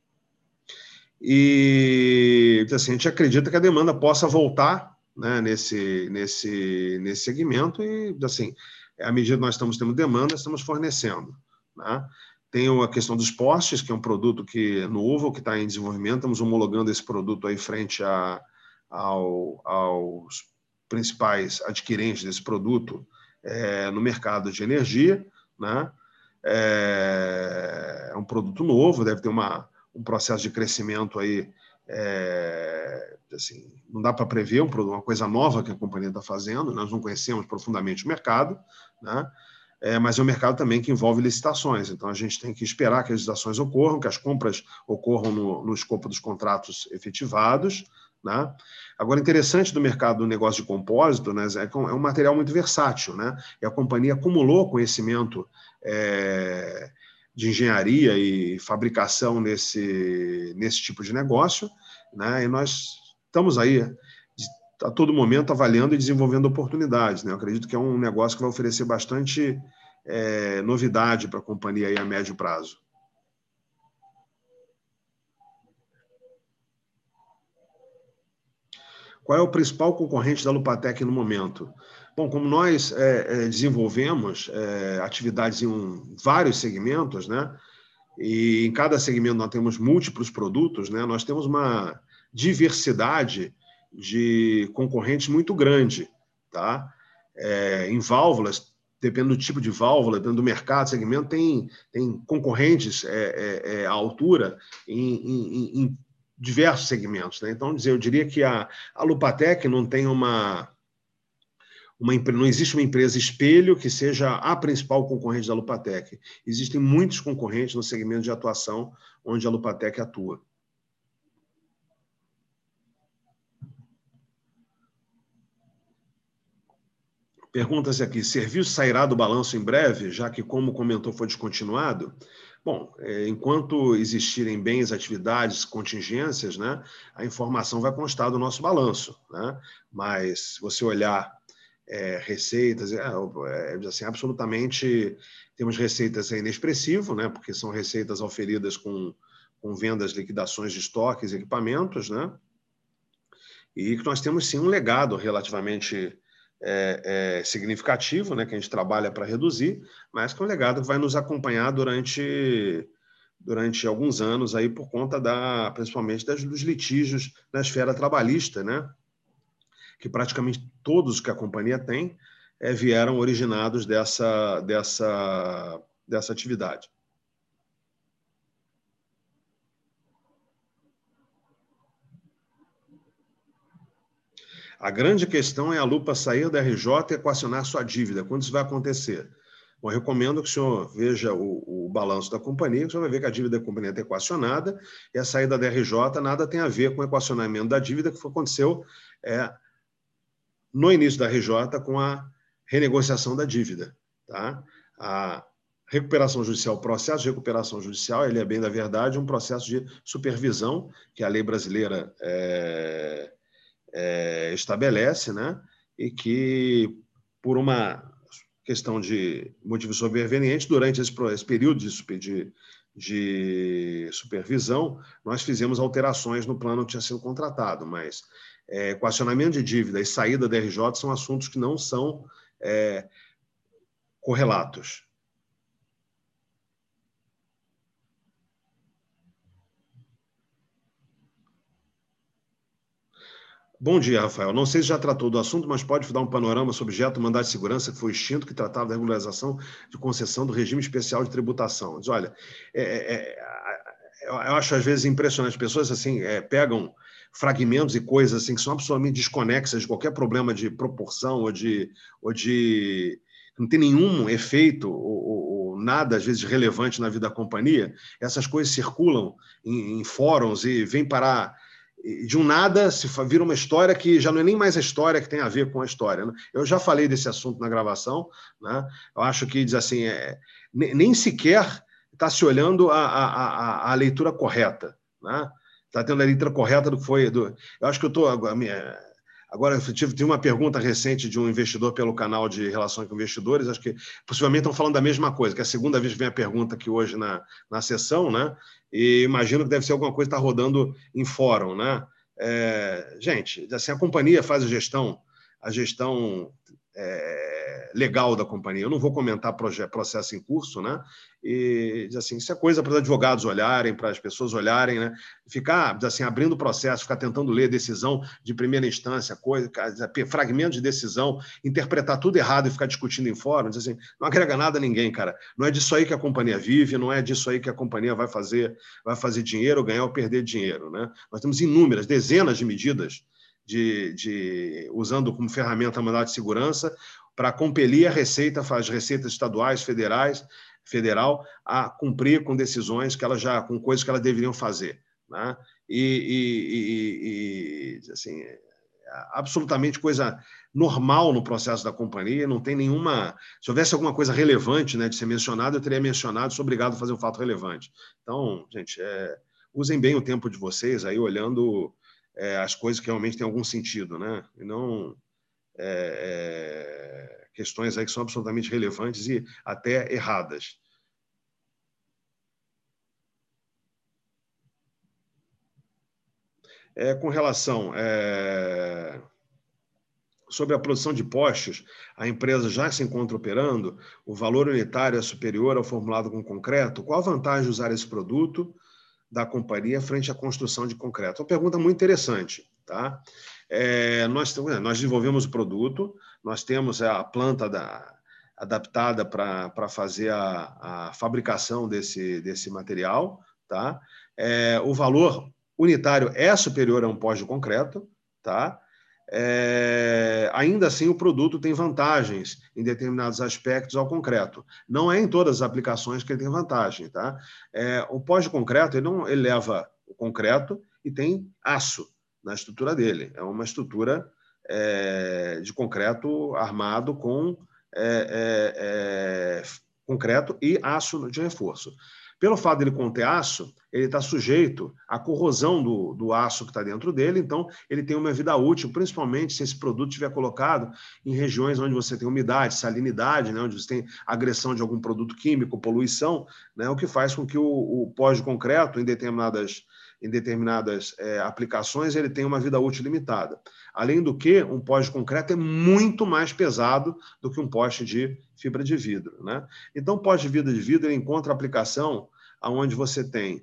E assim, a gente acredita que a demanda possa voltar, né, nesse, nesse, nesse segmento e, assim, à medida que nós estamos tendo demanda, estamos fornecendo, né? Tem a questão dos postes, que é um produto que, novo, que está em desenvolvimento, estamos homologando esse produto aí frente a, ao, aos principais adquirentes desse produto é, no mercado de energia, né? É, é um produto novo, deve ter uma, um processo de crescimento aí, é, assim, não dá para prever, uma coisa nova que a companhia está fazendo, nós não conhecemos profundamente o mercado, né? É, mas é um mercado também que envolve licitações, então a gente tem que esperar que as licitações ocorram, que as compras ocorram no, no escopo dos contratos efetivados, né? Agora, interessante do mercado do negócio de compósito, né, é que é um material muito versátil, né? E a companhia acumulou conhecimento é, de engenharia e fabricação nesse, nesse tipo de negócio, né? E nós estamos aí a todo momento avaliando e desenvolvendo oportunidades, né? Eu acredito que é um negócio que vai oferecer bastante é, novidade para a companhia aí a médio prazo. Qual é o principal concorrente da Lupatec no momento? Bom, como nós é, é, desenvolvemos é, atividades em um, vários segmentos, né? E em cada segmento nós temos múltiplos produtos, né? Nós temos uma diversidade de concorrentes muito grande, tá? É, em válvulas, dependendo do tipo de válvula, dependendo do mercado, segmento, tem, tem concorrentes é, é, à altura em, em, em diversos segmentos, né? Então, eu diria que a, a Lupatec não tem uma, uma... Não existe uma empresa espelho que seja a principal concorrente da Lupatec. Existem muitos concorrentes no segmento de atuação onde a Lupatec atua. Pergunta-se aqui, serviço sairá do balanço em breve, já que, como comentou, foi descontinuado? Bom, enquanto existirem bens, atividades, contingências, né, a informação vai constar do nosso balanço, né? Mas, se você olhar é, receitas, é, é, assim, absolutamente, temos receitas inexpressivo, né, porque são receitas auferidas com, com vendas, liquidações de estoques e equipamentos, né? E que nós temos, sim, um legado relativamente É, é, significativo, né, que a gente trabalha para reduzir, mas que é um legado que vai nos acompanhar durante, durante alguns anos, aí, por conta, da, principalmente, das, dos litígios na esfera trabalhista, né, que praticamente todos que a companhia tem é, vieram originados dessa, dessa, dessa atividade. A grande questão é a Lupa sair da R J e equacionar sua dívida. Quando isso vai acontecer? Bom, eu recomendo que o senhor veja o, o balanço da companhia, que o senhor vai ver que a dívida da companhia está equacionada e a saída da R J nada tem a ver com o equacionamento da dívida que aconteceu é, no início da R J com a renegociação da dívida. Tá? A recuperação judicial, o processo de recuperação judicial, ele é bem da verdade um processo de supervisão que a lei brasileira é, É, estabelece, né? E que, por uma questão de motivo sobreveniente, durante esse, esse período de, de, de supervisão, nós fizemos alterações no plano que tinha sido contratado, mas é, equacionamento de dívida e saída da R J são assuntos que não são é, correlatos. Bom dia, Rafael. Não sei se já tratou do assunto, mas pode dar um panorama sobre o objeto mandado de segurança que foi extinto, que tratava da regularização de concessão do regime especial de tributação. Diz, olha, é, é, eu acho às vezes impressionante, pessoas assim é, pegam fragmentos e coisas assim que são absolutamente desconexas de qualquer problema de proporção ou de, ou de não tem nenhum efeito ou, ou, ou nada às vezes relevante na vida da companhia. Essas coisas circulam em, em fóruns e vêm parar de um nada se vira uma história que já não é nem mais a história que tem a ver com a história. Né? Eu já falei desse assunto na gravação, né? Eu acho que diz assim, é, nem sequer está se olhando a, a, a, a leitura correta, né? Está tendo a leitura correta do que foi. Do, eu acho que eu estou. Agora, eu tive, tive uma pergunta recente de um investidor pelo canal de Relações com Investidores, acho que possivelmente estão falando da mesma coisa, que é a segunda vez que vem a pergunta aqui hoje na, na sessão, né? E imagino que deve ser alguma coisa que está rodando em fórum, né? É, gente, assim, a companhia faz a gestão, a gestão é, legal da companhia. Eu não vou comentar processo em curso, né? E assim, isso é coisa para os advogados olharem, para as pessoas olharem, né? Ficar assim, abrindo processo, ficar tentando ler decisão de primeira instância, coisa, fragmento de decisão, interpretar tudo errado e ficar discutindo em fóruns, assim, não agrega nada a ninguém, cara. Não é disso aí que a companhia vive, não é disso aí que a companhia vai fazer, vai fazer dinheiro, ganhar ou perder dinheiro, né? Nós temos inúmeras, dezenas de medidas de, de usando como ferramenta a mandado de segurança para compelir a Receita, as receitas estaduais, federais, federal, a cumprir com decisões que elas já, com coisas que elas deveriam fazer, né? E, e, e, e assim, absolutamente coisa normal no processo da companhia, não tem nenhuma... Se houvesse alguma coisa relevante, né, de ser mencionado, eu teria mencionado, sou obrigado a fazer um fato relevante. Então, gente, é, usem bem o tempo de vocês aí, olhando é, as coisas que realmente têm algum sentido, né? E não é, é, questões aí que são absolutamente relevantes e até erradas. É, com relação... É... Sobre a produção de postes, a empresa já se encontra operando, o valor unitário é superior ao formulado com concreto. Qual a vantagem de usar esse produto da companhia frente à construção de concreto? Uma pergunta muito interessante. Tá? É, nós, nós desenvolvemos o produto, nós temos a planta da, adaptada para fazer a, a fabricação desse, desse material. Tá? É, o valor unitário é superior a um poste de concreto, tá? É, ainda assim, o produto tem vantagens em determinados aspectos ao concreto. Não é em todas as aplicações que ele tem vantagem. Tá? É, o pós de concreto ele, não, ele leva o concreto e tem aço na estrutura dele. É uma estrutura é, de concreto armado com é, é, é, concreto e aço de reforço. Pelo fato dele conter aço, ele está sujeito à corrosão do, do aço que está dentro dele, então ele tem uma vida útil, principalmente se esse produto estiver colocado em regiões onde você tem umidade, salinidade, né, onde você tem agressão de algum produto químico, poluição, né, o que faz com que o, o pós de concreto, em determinadas, em determinadas é, aplicações, ele tenha uma vida útil limitada. Além do que, um pós de concreto é muito mais pesado do que um poste de fibra de vidro. Né? Então, o poste de fibra de vidro ele encontra aplicação onde você tem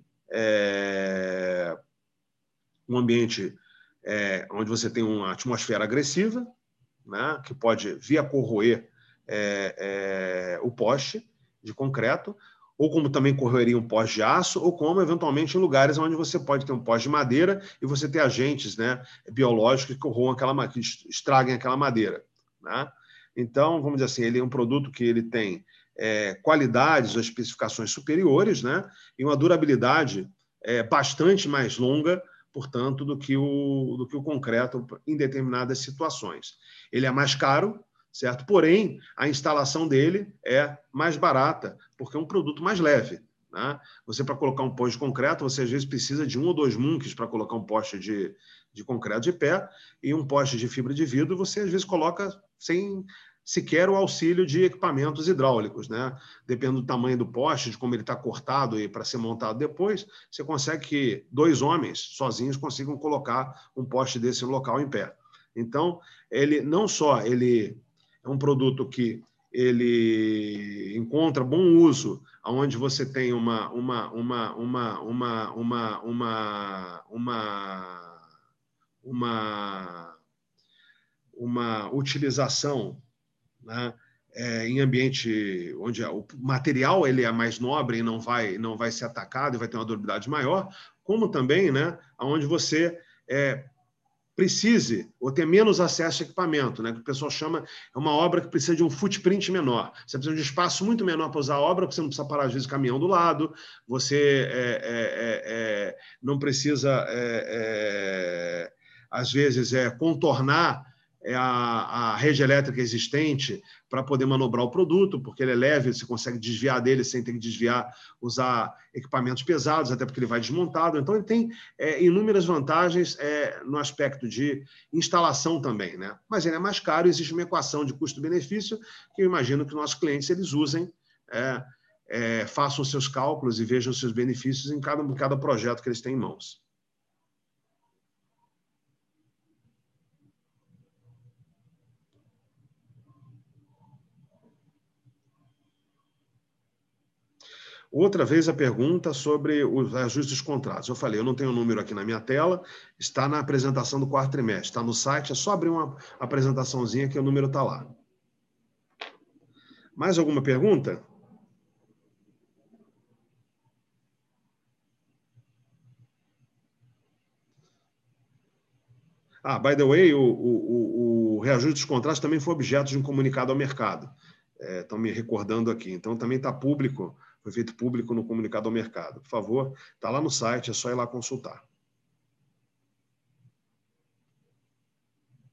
é, um ambiente é, onde você tem uma atmosfera agressiva, né, que pode vir a corroer é, é, o poste de concreto, ou como também corroeria um poste de aço, ou como, eventualmente, em lugares onde você pode ter um poste de madeira e você ter agentes, né, biológicos que corroam aquela, que estraguem aquela madeira. Né? Então, vamos dizer assim, ele é um produto que ele tem é, qualidades ou especificações superiores, né, e uma durabilidade é, bastante mais longa, portanto, do que, o, do que o concreto em determinadas situações. Ele é mais caro, certo? Porém, a instalação dele é mais barata, porque é um produto mais leve. Né? Você, para colocar um poste de concreto, você às vezes precisa de um ou dois munkes para colocar um poste de, de concreto de pé, e um poste de fibra de vidro você às vezes coloca sem sequer o auxílio de equipamentos hidráulicos. Né? Dependendo do tamanho do poste, de como ele está cortado e para ser montado depois, você consegue que dois homens sozinhos consigam colocar um poste desse local em pé. Então, ele não só ele é um produto que ele encontra bom uso, onde você tem uma uma uma uma uma uma uma uma uma, uma utilização, né, é, em ambiente onde o material ele é mais nobre e não vai não vai ser atacado e vai ter uma durabilidade maior, como também, né, onde você é, precise ou ter menos acesso a equipamento, né? Que o pessoal chama, é uma obra que precisa de um footprint menor. Você precisa de um espaço muito menor para usar a obra, porque você não precisa parar, às vezes, caminhão do lado, você é, é, é, não precisa, é, é, às vezes, é, contornar a, a rede elétrica existente para poder manobrar o produto, porque ele é leve, você consegue desviar dele sem ter que desviar, usar equipamentos pesados, até porque ele vai desmontado. Então, ele tem é, inúmeras vantagens é, no aspecto de instalação também, né? Mas ele é mais caro, existe uma equação de custo-benefício que eu imagino que nossos clientes eles usem, é, é, façam os seus cálculos e vejam os seus benefícios em cada, em cada projeto que eles têm em mãos. Outra vez a pergunta sobre os ajustes dos contratos. Eu falei, eu não tenho o número aqui na minha tela, está na apresentação do quarto trimestre, está no site, é só abrir uma apresentaçãozinha que o número está lá. Mais alguma pergunta? Ah, by the way, o, o, o reajuste dos contratos também foi objeto de um comunicado ao mercado. É, estão me recordando aqui. Então, também está público, foi feito público no comunicado ao mercado. Por favor, está lá no site, é só ir lá consultar.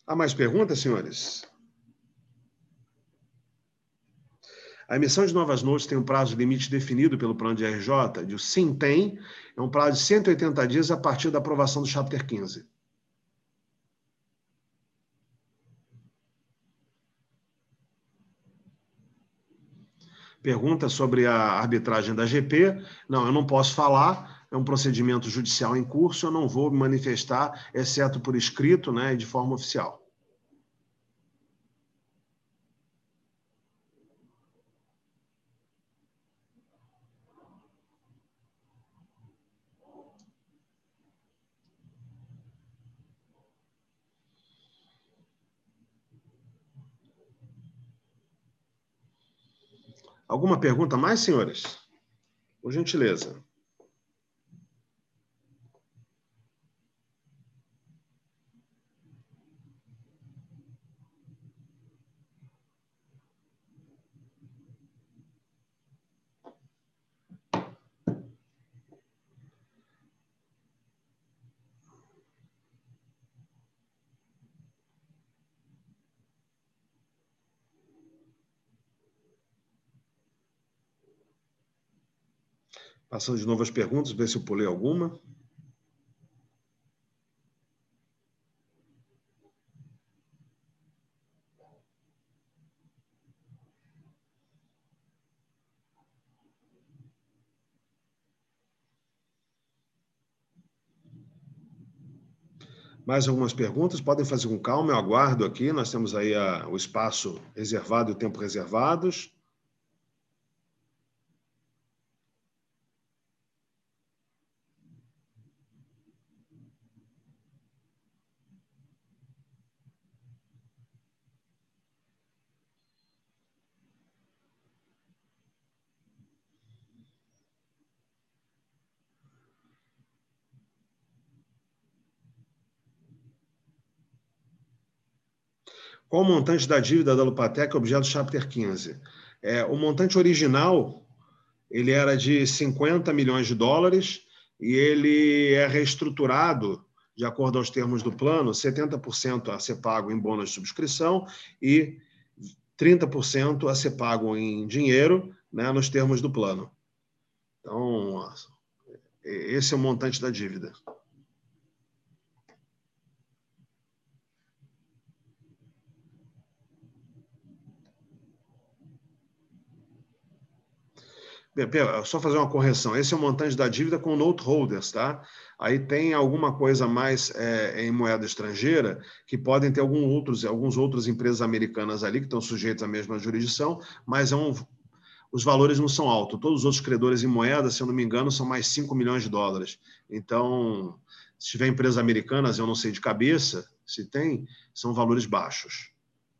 Há mais perguntas, senhores? A emissão de novas notas tem um prazo limite definido pelo plano de R J? De sim, tem. É um prazo de cento e oitenta dias a partir da aprovação do Chapter quinze. Pergunta sobre a arbitragem da G P. Não, eu não posso falar. É um procedimento judicial em curso. Eu não vou me manifestar, exceto por escrito, né, e de forma oficial. Alguma pergunta mais, senhores? Por gentileza. Passando de novo as perguntas, ver se eu pulei alguma. Mais algumas perguntas? Podem fazer com calma, eu aguardo aqui. Nós temos aí a, o espaço reservado e o tempo reservados. Qual o montante da dívida da Lupatec, objeto do Chapter quinze? É, o montante original ele era de cinquenta milhões de dólares e ele é reestruturado, de acordo aos termos do plano, setenta por cento a ser pago em bônus de subscrição e trinta por cento a ser pago em dinheiro, né, nos termos do plano. Então, esse é o montante da dívida. Só fazer uma correção. Esse é o montante da dívida com note holders, tá? Aí tem alguma coisa mais é, em moeda estrangeira que podem ter algum outros, alguns outras empresas americanas ali que estão sujeitas à mesma jurisdição, mas é um, os valores não são altos. Todos os outros credores em moeda, se eu não me engano, são mais cinco milhões de dólares. Então, se tiver empresas americanas, eu não sei de cabeça se tem, são valores baixos.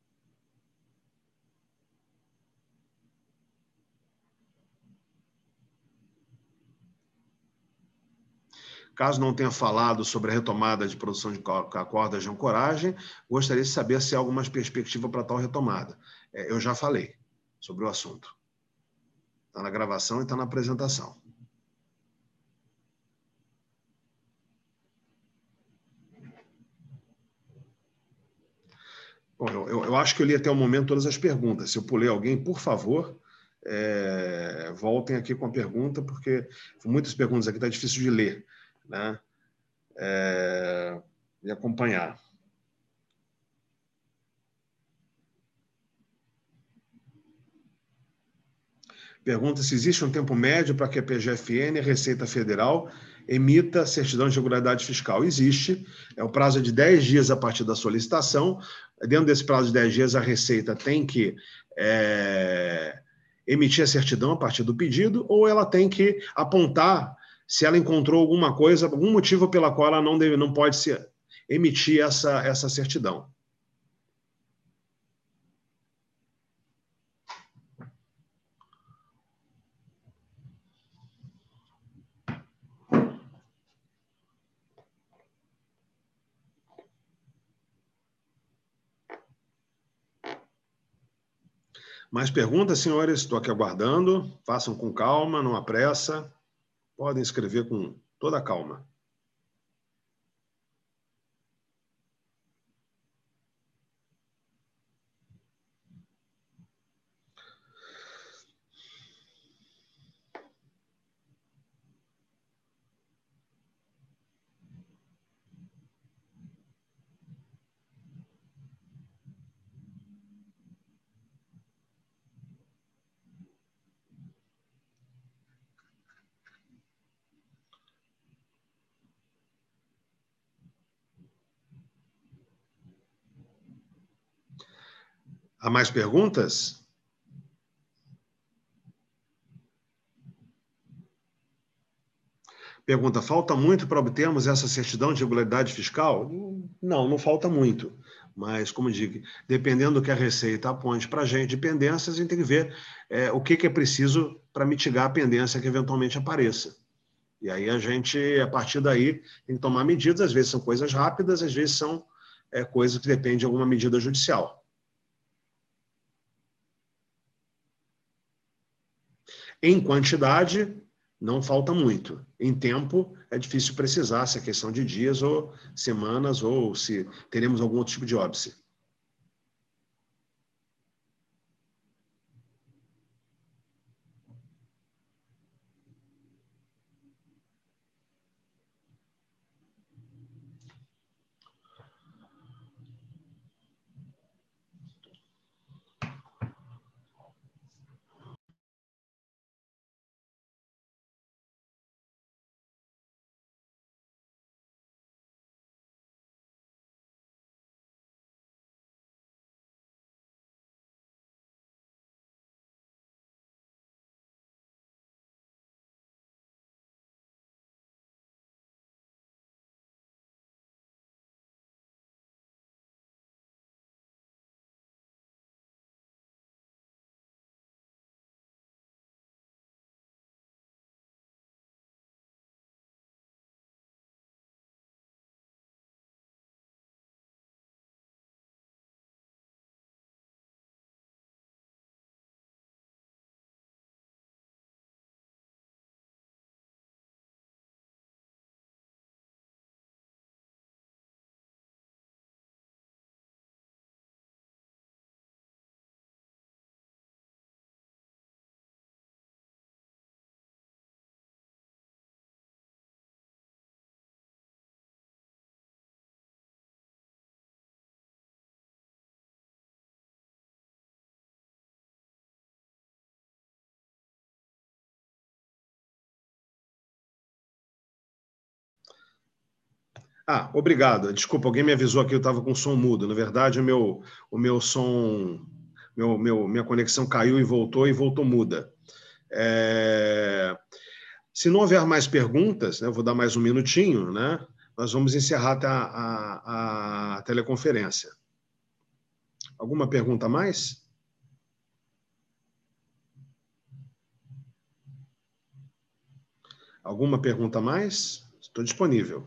Caso não tenha falado sobre a retomada de produção de cordas de ancoragem, gostaria de saber se há alguma perspectiva para tal retomada. É, eu já falei sobre o assunto. Está na gravação e está na apresentação. Bom, eu, eu, eu acho que eu li até o momento todas as perguntas. Se eu pulei alguém, por favor, é, voltem aqui com a pergunta, porque muitas perguntas aqui está difícil de ler, né? É, e acompanhar. Pergunta se existe um tempo médio para que a P G F N, a Receita Federal, emita certidão de regularidade fiscal. Existe, é o prazo de dez dias a partir da solicitação. Dentro desse prazo de dez dias, a Receita tem que é, emitir a certidão a partir do pedido, ou ela tem que apontar se ela encontrou alguma coisa, algum motivo pela qual ela não, deve, não pode se emitir essa, essa certidão. Mais perguntas, senhores? Estou aqui aguardando. Façam com calma, não há pressa. Podem escrever com toda a calma. Há mais perguntas? Pergunta, falta muito para obtermos essa certidão de regularidade fiscal? Não, não falta muito. Mas, como digo, dependendo do que a Receita aponte para a gente de pendências, a gente tem que ver é, o que, que é preciso para mitigar a pendência que eventualmente apareça. E aí a gente, a partir daí, tem que tomar medidas. Às vezes são coisas rápidas, às vezes são é, coisas que dependem de alguma medida judicial. Em quantidade, não falta muito. Em tempo, é difícil precisar se é questão de dias ou semanas ou se teremos algum outro tipo de óbice. Ah, obrigado. Desculpa, alguém me avisou aqui, eu estava com o som mudo. Na verdade, o meu, o meu som, meu, meu, minha conexão caiu e voltou, e voltou muda. É... Se não houver mais perguntas, né, eu vou dar mais um minutinho, né? Nós vamos encerrar a, a, a teleconferência. Alguma pergunta a mais? Alguma pergunta a mais? Estou disponível.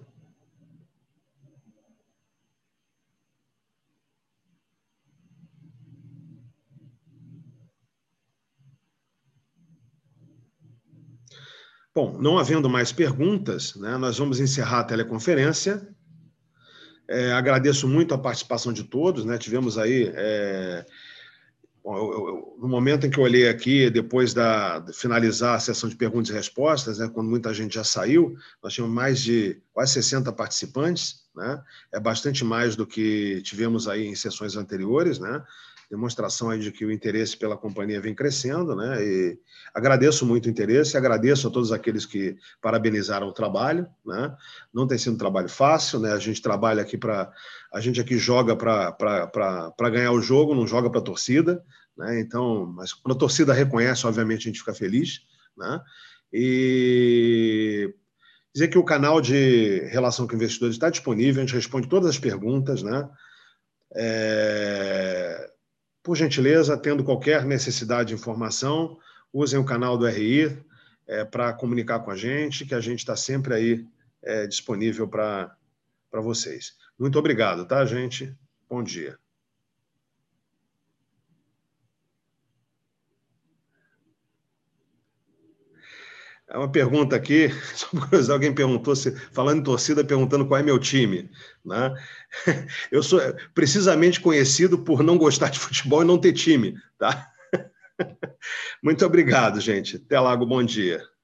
Bom, não havendo mais perguntas, né, nós vamos encerrar a teleconferência. É, agradeço muito a participação de todos, né? Tivemos aí, é, no momento em que eu olhei aqui, depois da, de finalizar a sessão de perguntas e respostas, né, quando muita gente já saiu, nós tínhamos mais de quase sessenta participantes, né? É bastante mais do que tivemos aí em sessões anteriores, né? Demonstração aí de que o interesse pela companhia vem crescendo, né? E agradeço muito o interesse, agradeço a todos aqueles que parabenizaram o trabalho, né? Não tem sido um trabalho fácil, né? A gente trabalha aqui para, a gente aqui joga para ganhar o jogo, não joga para a torcida, né? Então, mas quando a torcida reconhece, obviamente a gente fica feliz, né? E dizer que o canal de relação com investidores está disponível, a gente responde todas as perguntas, né? É... Por gentileza, tendo qualquer necessidade de informação, usem o canal do R I é, para comunicar com a gente, que a gente está sempre aí é, disponível para para vocês. Muito obrigado, tá, gente? Bom dia. É uma pergunta aqui, alguém perguntou, se, falando em torcida, perguntando qual é meu time. Né? Eu sou precisamente conhecido por não gostar de futebol e não ter time. Tá? Muito obrigado, gente. Até logo, bom dia.